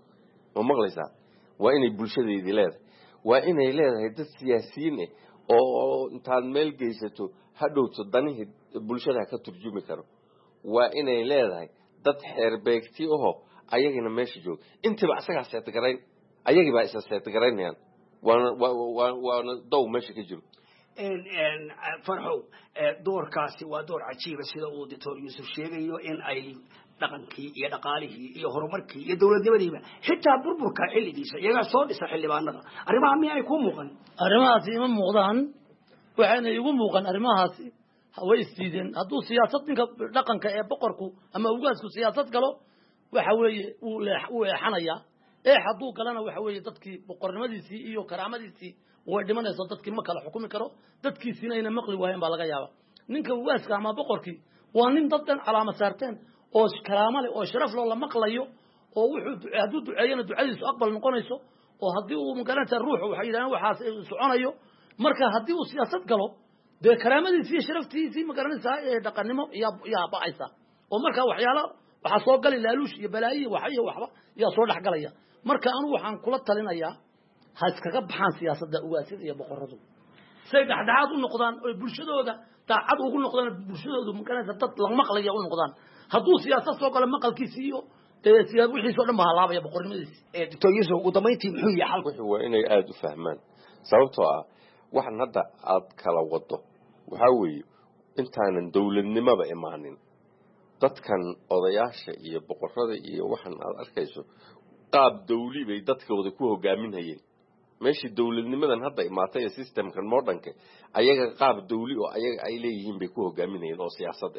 ma maqlaysaa waa inay bulshadeedii leedahay waa inay leedahay dad siyaasiyiin ah oo intaad meel geysato hadhowto danihii bulshada ka turjumi karo waa inay leedahay dad xeerbeegti oo ayagina meesha joog intiba asaga seet garay ayagii baa isa seet garaynayaan waana waana dow meesha ka jiro in in farxow doorkaasi waa door cajiib ah sida uu doctor Yusuf sheegayo in ay dhaqankii iyo dhaqaalihii iyo horumarkii iyo dawladnimadiiba xitaa burburka xilligiisa iyaga soo dhisa xildhibaanada arrimaha miyay ku muuqan arrimahaasi ma muuqdaan waxayna igu muuqan arrimahaasi way isdiideen hadduu siyaasadinka dhaqanka ee boqorku ama ugaasku siyaasad galo waxa weeye uu uu leexanaya ee hadduu galana waxa weeye dadkii boqornimadiisii iyo karaamadiisii way dhimanayso dadkii ma kala xukumi karo dadkiisina inay maqli waayeen baa laga yaabaa ninka ugaaska ama boqorkii waa nin dadkan calaamad saarteen oo karaamo leh oo sharaf loo la maqlayo oo wuxuu hadduu duceeyana ducadiisu aqbal noqonayso oo haddii uu magaranaysa ruuxu waxa yidhahdeen waxaas soconayo marka haddii uu siyaasad galo dee karaamadiisii iyo sharaftiisii magaranaysaa ee dhaqannimo yaa ba'aysa oo marka waxyaalo waxaa soo gali laaluush iyo balaayiyo wax iyo waxba yaa soo dhex galaya marka anu waxaan kula talinayaa ha iskaga baxaan siyaasadda ugaasida iyo boqoradu say dhexdhexaad u noqdaan oo bulshadooda daacad ugu noqdaan bulshadoodu magaranaysa dad la maqlaya u noqdaan hadduu siyaasad soo galo maqalkiisa iyo siyaasad wixiisa oo dhan baa halaabaya boqornimadiisa ee doctor Yusuf ugu dambeyntii muxuu yahay xalku waa inay aad u fahmaan sababtoo ah waxan hadda aad kala wado waxa weeye intaanan dawladnimada imaanin dadkan odayaasha iyo boqorada iyo waxan aad arkayso qaab dawli bay dadkooda ku hogaaminayeen meeshii dawladnimadan hadda imaatay ee systemkan modernka ayaga qaab dawli oo ayaga ay leeyihiin bay ku hogaaminayeen oo siyaasadda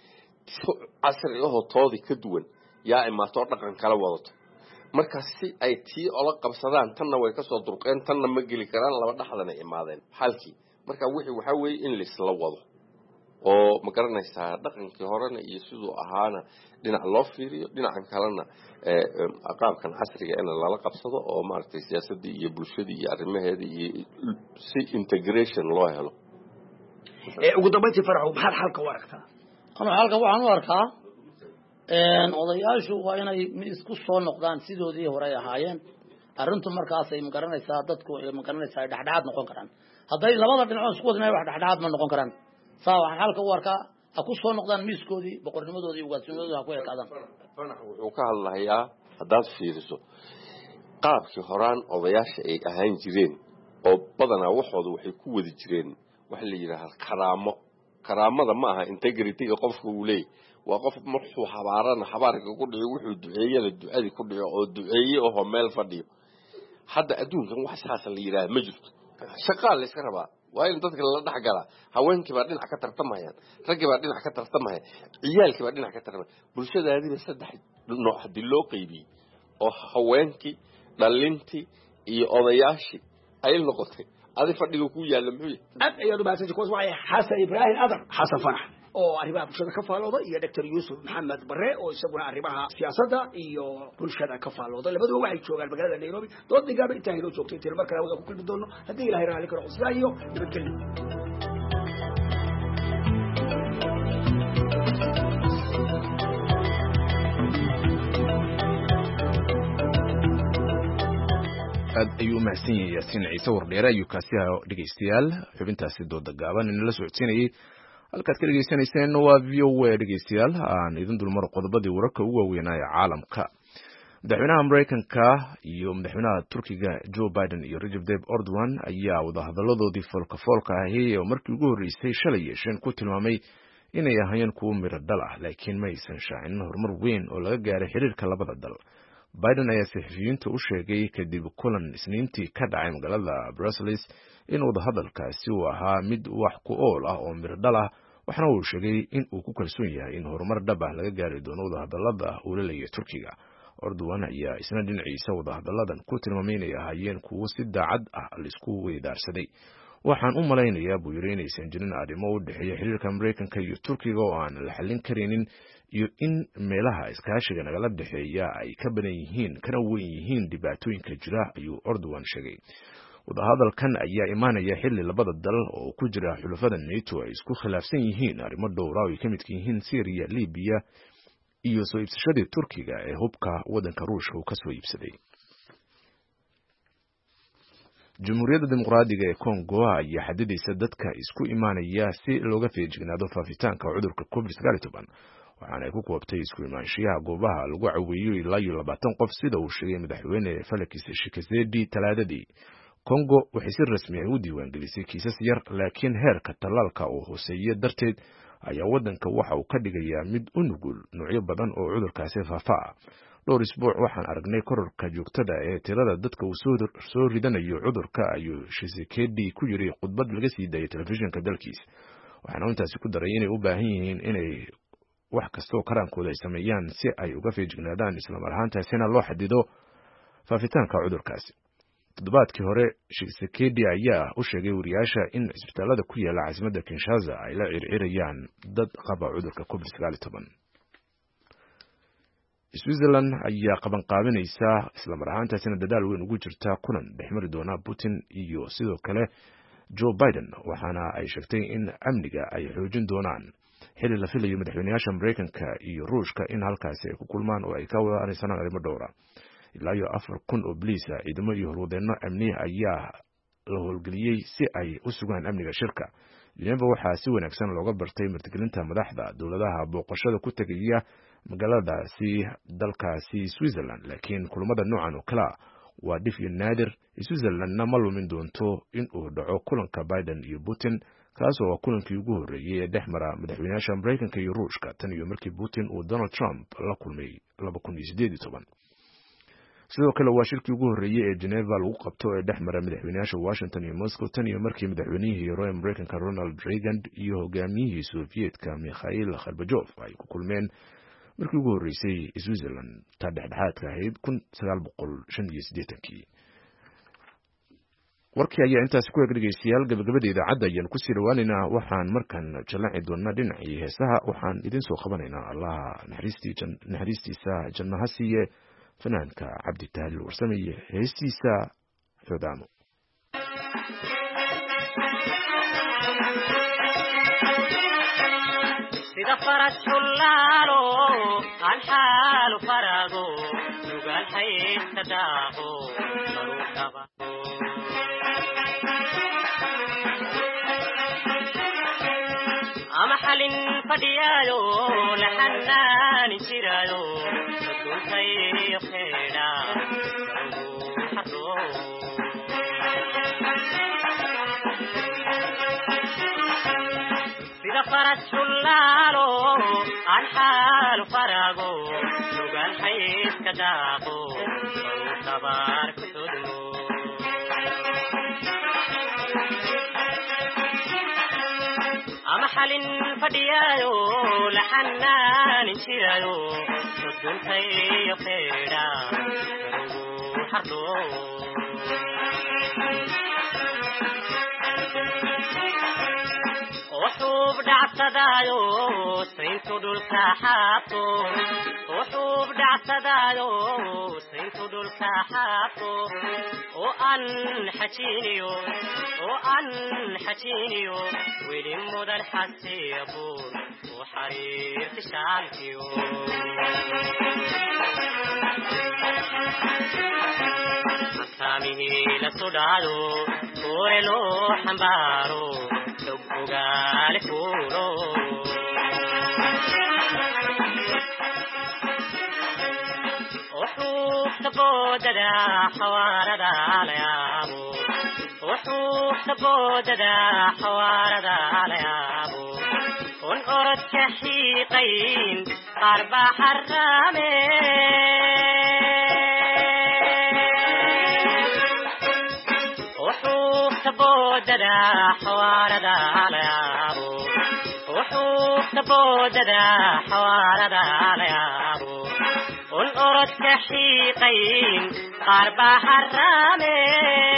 casri oo toodi ka duwan yaa imaato dhaqan kala wadato marka si ay tii ola qabsadaan tanna way ka soo durqeen tanna ma geli karaan laba dhaxdana imaadeen xalkii marka wixii waxa weeye in lisla wado oo ma garanaysaa dhaqankii horena iyo sidoo ahaana dhinac loo fiiriyo dhinacan kalena ee qaabkan casriga in lala qabsado oo maartay siyaasadii iyo bulshadii iyo arrimaheedii iyo si integration loo helo ee ugu dambeyntii farxo maxaa xalka u aragtaa ana halka waxaan u arkaa een odayaashu waa inay isku soo noqdaan sidoodii hore ahaayeen arrintu markaas ay magaranaysaa dadku ay magaranaysaa ay dhaxdhaxaad noqon karaan haday labada dhinac isku wadnaa wax dhaxdhaxaad ma noqon karaan saa waxaan halka u arkaa ha ku soo noqdaan miiskoodii boqornimadoodii ugaasnimadoodii ha ku ekaadaan fanax wuxuu ka hadlayaa haddaad fiiriso qaabkii horaan odayaasha ay ahaan jireen oo badanaa waxooda waxay ku wadi jireen wax la yidhaahdo karaamo karaamada ma aha integrityga qofka uu leeyahay waa qof markuu habaarana habaarka ku dhici wuxuu duceeyada ducadii ku dhici oo duceeye oo meel fadhiyo hadda adduunkan wax saas la yiraahdo ma jirto shaqaal iska rabaa waa in dadka la dhax gala haweenkii baa dhinac ka tartamayaan raggii baa dhinac ka tartamaya ciyaalkii baa dhinac ka tartamaya bulshadaadiba saddex nooc hadii loo qaybiyay oo haweenkii dhalintii iyo odayaashii ay noqotay adi fadhiga ku yaala muxuu aad ayaad u baahan tahay waxay xasan ibraahim adam xasan fanax oo arrimaha bulshada ka faalooda iyo doctor Yusuf Maxamed Barre oo isaguna arrimaha siyaasadda iyo bulshada ka faalooda labaduba waxay joogaan magaalada Nairobi dood digaaba inta ay joogtay tir markale wada ku kulmi doono hadii Ilaahay raali karo usraayo nabadgelyo aad ayuu mahadsan yahay Yaasiin Ciise Wardheere ayuu kaasi dhageystayaal xubintaasi dooda gaaban in la socodsiinayay halkaad ka dhegeysanayseen waa v o a dhegeystayaal aan idin dulmaro qodobadii wararka ugu waaweynaa ee caalamka madaxweynaha Mareykanka iyo madaxweynaha Turkiga Joe Biden iyo Recep Tayyip Erdogan ayaa wada hadaladoodii folka folka ahi oo markii ugu horeysay shalay yeesheen ku tilmaamay inay ahayeen kuwo miro dhal ah laakiin ma aysan shaacin horumar weyn oo laga gaaray xiriirka labada dal. Biden ayaa saxafiyiinta u sheegay kadib kulan Isniintii ka dhacay magaalada Brussels in wadahadalkaasi uu ahaa mid wax ku ool ah oo miro dhal ah, waxaana uu sheegay in uu ku kalsoon yahay in horumar dhab ah laga gaari doono wadahadalada uu la leeyahay Turkiga. Erdogan ayaa isna dhinaciisa wadahadaladan ku tilmaamay inay ahaayeen kuwo si daacad ah la isku weydaarsaday. Waxaan u malaynayaa buu yiri inaysan jirin arrimo u dhexeeya xiriirka Mareykanka iyo Turkiga oo aan la xallin karinin iyo in meelaha iskaashiga nagala dhexeeya ay ka badan yihiin kana weyn yihiin dhibaatooyinka jira, ayuu Erdogan sheegay. Wadahadalkan ayaa imaanaya xilli labada dal oo ku jira xulafada NATO ay isku khilaafsan yihiin arrimo dhowr ah oo ay ka mid yihiin Syria, Libiya iyo soo iibsashadii Turkiga ee hubka waddanka Ruushka uu ka soo iibsaday. Jamhuuriyadda Dimuqraadiga ee Congo ayaa xadidaysa dadka isku imaanaya si looga feejignaado faafitaanka cudurka covid sagaal iyo toban, waxaana ay ku koobtay isku imaanshiyaha goobaha lagu caweeyo ilaa iyo labaatan qof sida uu sheegay madaxweyne Felix Tshisekedi Talaadadii. Congo waxay si rasmi ah u diiwaangelisay kiisas yar, laakiin heerka tallaalka oo hooseeya darteed ayaa waddanka waxa uu ka dhigayaa mid u nugul noocyo badan oo cudurkaasi faafa. Dhowr isbuuc waxaan aragnay kororka joogtada ee tirada dadka uu soo ridanayo cudurka, ayuu Tshisekedi ku yiri khudbad laga sii daayay telefishinka dalkiisa. Waxaana intaasi ku daray inay u baahan yihiin inay wax kastoo karaankooda ay sameeyaan si ay uga feejignaadaan isla mar ahaantaasina loo xadido faafitaanka cudurkaasi. Toddobaadkii hore Tshisekedi ayaa u sheegay wariyaasha in isbitaalada ku yaala caasimadda Kinshasa ay la circirayaan dad qaba cudurka covid sagaal iyo toban. Switzerland ayaa qaban qaabinaysa isla mar ahaantaasina dadaal weyn ugu jirta kulan dhexmari doona Putin iyo sidoo kale Joe Biden, waxaana ay sheegtay in amniga ay xoojin doonaan xilli la filayo madaxweynayaasha Mareykanka iyo Ruushka in halkaasi ay ku kulmaan oo ay ka wada arrinsanaan arrimo dhowra. Ilaa iyo afar kun oo biliisa ciidamo iyo horwadeenno amni ayaa la howlgeliyey si ay u sugaan amniga shirka. Geneva waxaa si wanaagsan looga bartay martigelinta madaxda dowladaha booqashada ku tegaya magaaladaasi dalkaasi Switzerland, laakiin kulamada noocan oo kale waa dhif iyo naadir. Switzerlandna ma lumin doonto in uu dhaco kulanka Biden iyo Putin, kaas oo kulankii ugu horreeyay ee dhexmara madaxweynayaasha Mareykanka iyo Ruushka tan iyo markii Putin uu Donald Trump la kulmay laba kun iyo siddeed iyo toban. Sidoo kale waa shirkii ugu horreeyay ee Geneva lagu qabto ee dhexmara madaxweynayaasha Washington iyo Moscow tan iyo markii madaxweynihii hore ee Mareykanka Ronald Reagan iyo hogaamiyihii Soviyetka Mikhail Gorbachev ay ku kulmeen markii ugu horreysay Switzerland ta dhexdhexaadka ahayd kun sagaal boqol shan iyo siddeetankii. Warkii ayaa intaas ku dhegeystayaal gabagabada idaacadda ayaan ku sii dhawaanaynaa. Waxaan markan jallaaci doonaa dhinacii heesaha. waxaan idin soo qabanaynaa Allah naxariistiisa janno ha siiye fanaanka Cabdi Tahliil Warsame heestiisa Xodaamo. sida farad xullaalo aan xaalu farago nugaal haysta daaqo marukaba ama xalin fadhiyaayo la xanaani jiraayo dulkayo xeedha sida farad xullaalo aan xaalu farago nugaal hayska daaqo tabaarka sodmo ama xalin fadhiyaayo la xanaani jiraayo dulkayo xeedha xardo وحوب دعسدايو سينتو دول كحاطو وحوب دعسدايو سينتو دول كحاطو وأن حتينيو وأن حتينيو ويلي مودن حسيبو وحرير تشالكيو أسامي لسودايو كورلو حمبارو ugaale fuuro wuxuu boodada xawaarada la yaabo wuxuu boodada xawaarada la yaabo ونقرد كحيقين قرب حرامي وحوف تبوددا حواردا ليابو وحوف تبوددا حواردا ليابو ونقرد كحيقين قرب حرامي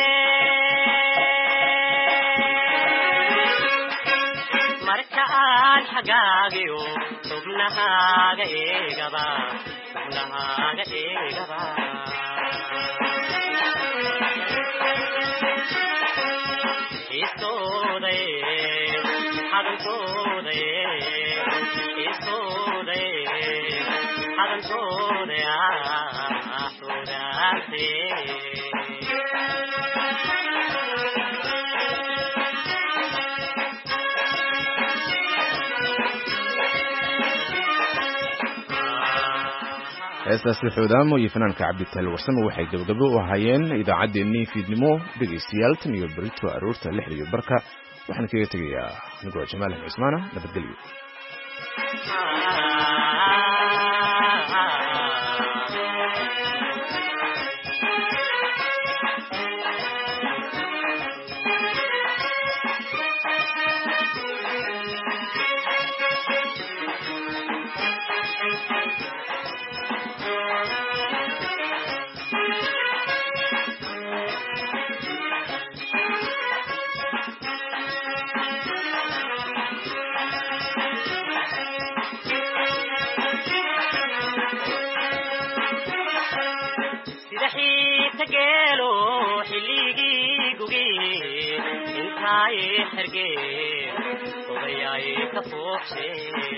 مركان حقاقيو تبنها قيقبا تبنها قيقبا إستودي حقن سودي إستودي حقن سودي أحوداتي heestaasi xuudaamo iyo fanaanka cabditaal warsamo waxay gabagabo u ahaayeen idaacaddeenii fiidnimo dhegaystayaal tan iyo berito aroorta lixda iyo barka waxaan kaga tegayaa anigoo jamaal axmed cismaana nabadgelyo تجيلو حليجي جوجي انتاي حرجي وضيعي كفوكشي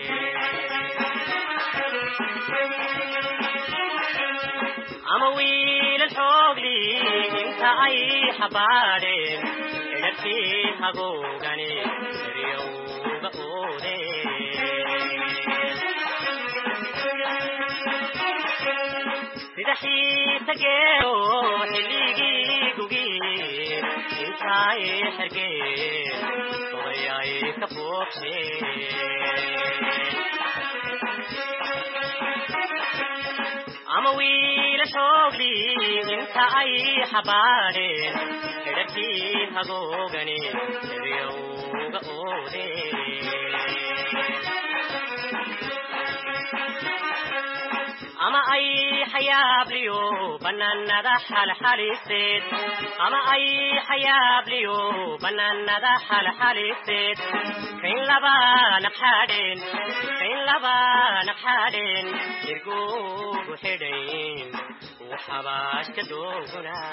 عمويل الحوغلي انتاي حبارين إلتي هاغوغاني ريو بقودي سيدحي تجيو حليجي جوجي انتاي حرجي وضيعي كفوكشي عمويل شوقلي انتاي حبارين إلتي هاغوغاني ريو بقودي أما أي حياب ليو بنان ندح الحليسيد أما أي حياب ليو بنان ندح الحليسيد كين لبا نحادين كين لبا نحادين يرقوب حدين وحباش كدوغنا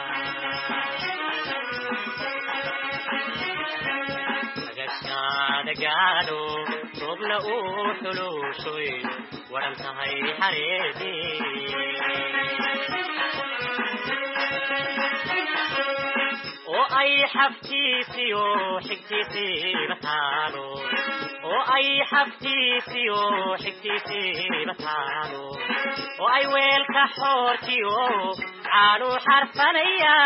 أقشاد قالوا صبنا أوثلو شوي ورمتهي حريدي وأي حفتيسيو حكتيسي بتالو وأي حفتيسيو حكتيسي بتالو وأي ويل كحورتيو عانو حرفانيا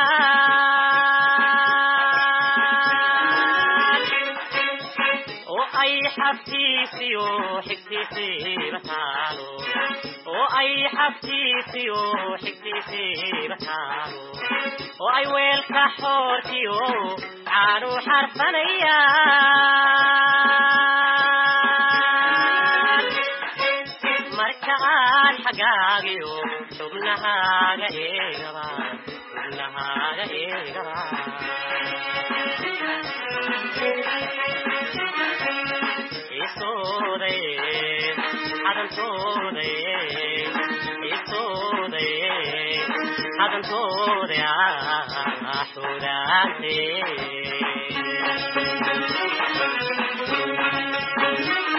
وأي حفتيسيو حكتيسي بتالو وأي حفتيسيو حكتيسي بتالو وأي ويل كحورتيو عانو حرفانيا مركان حقاقيو شبنها غيغبا شبنها غيغبا إسودي حدن سودي إسودي حدن سودي أحوداتي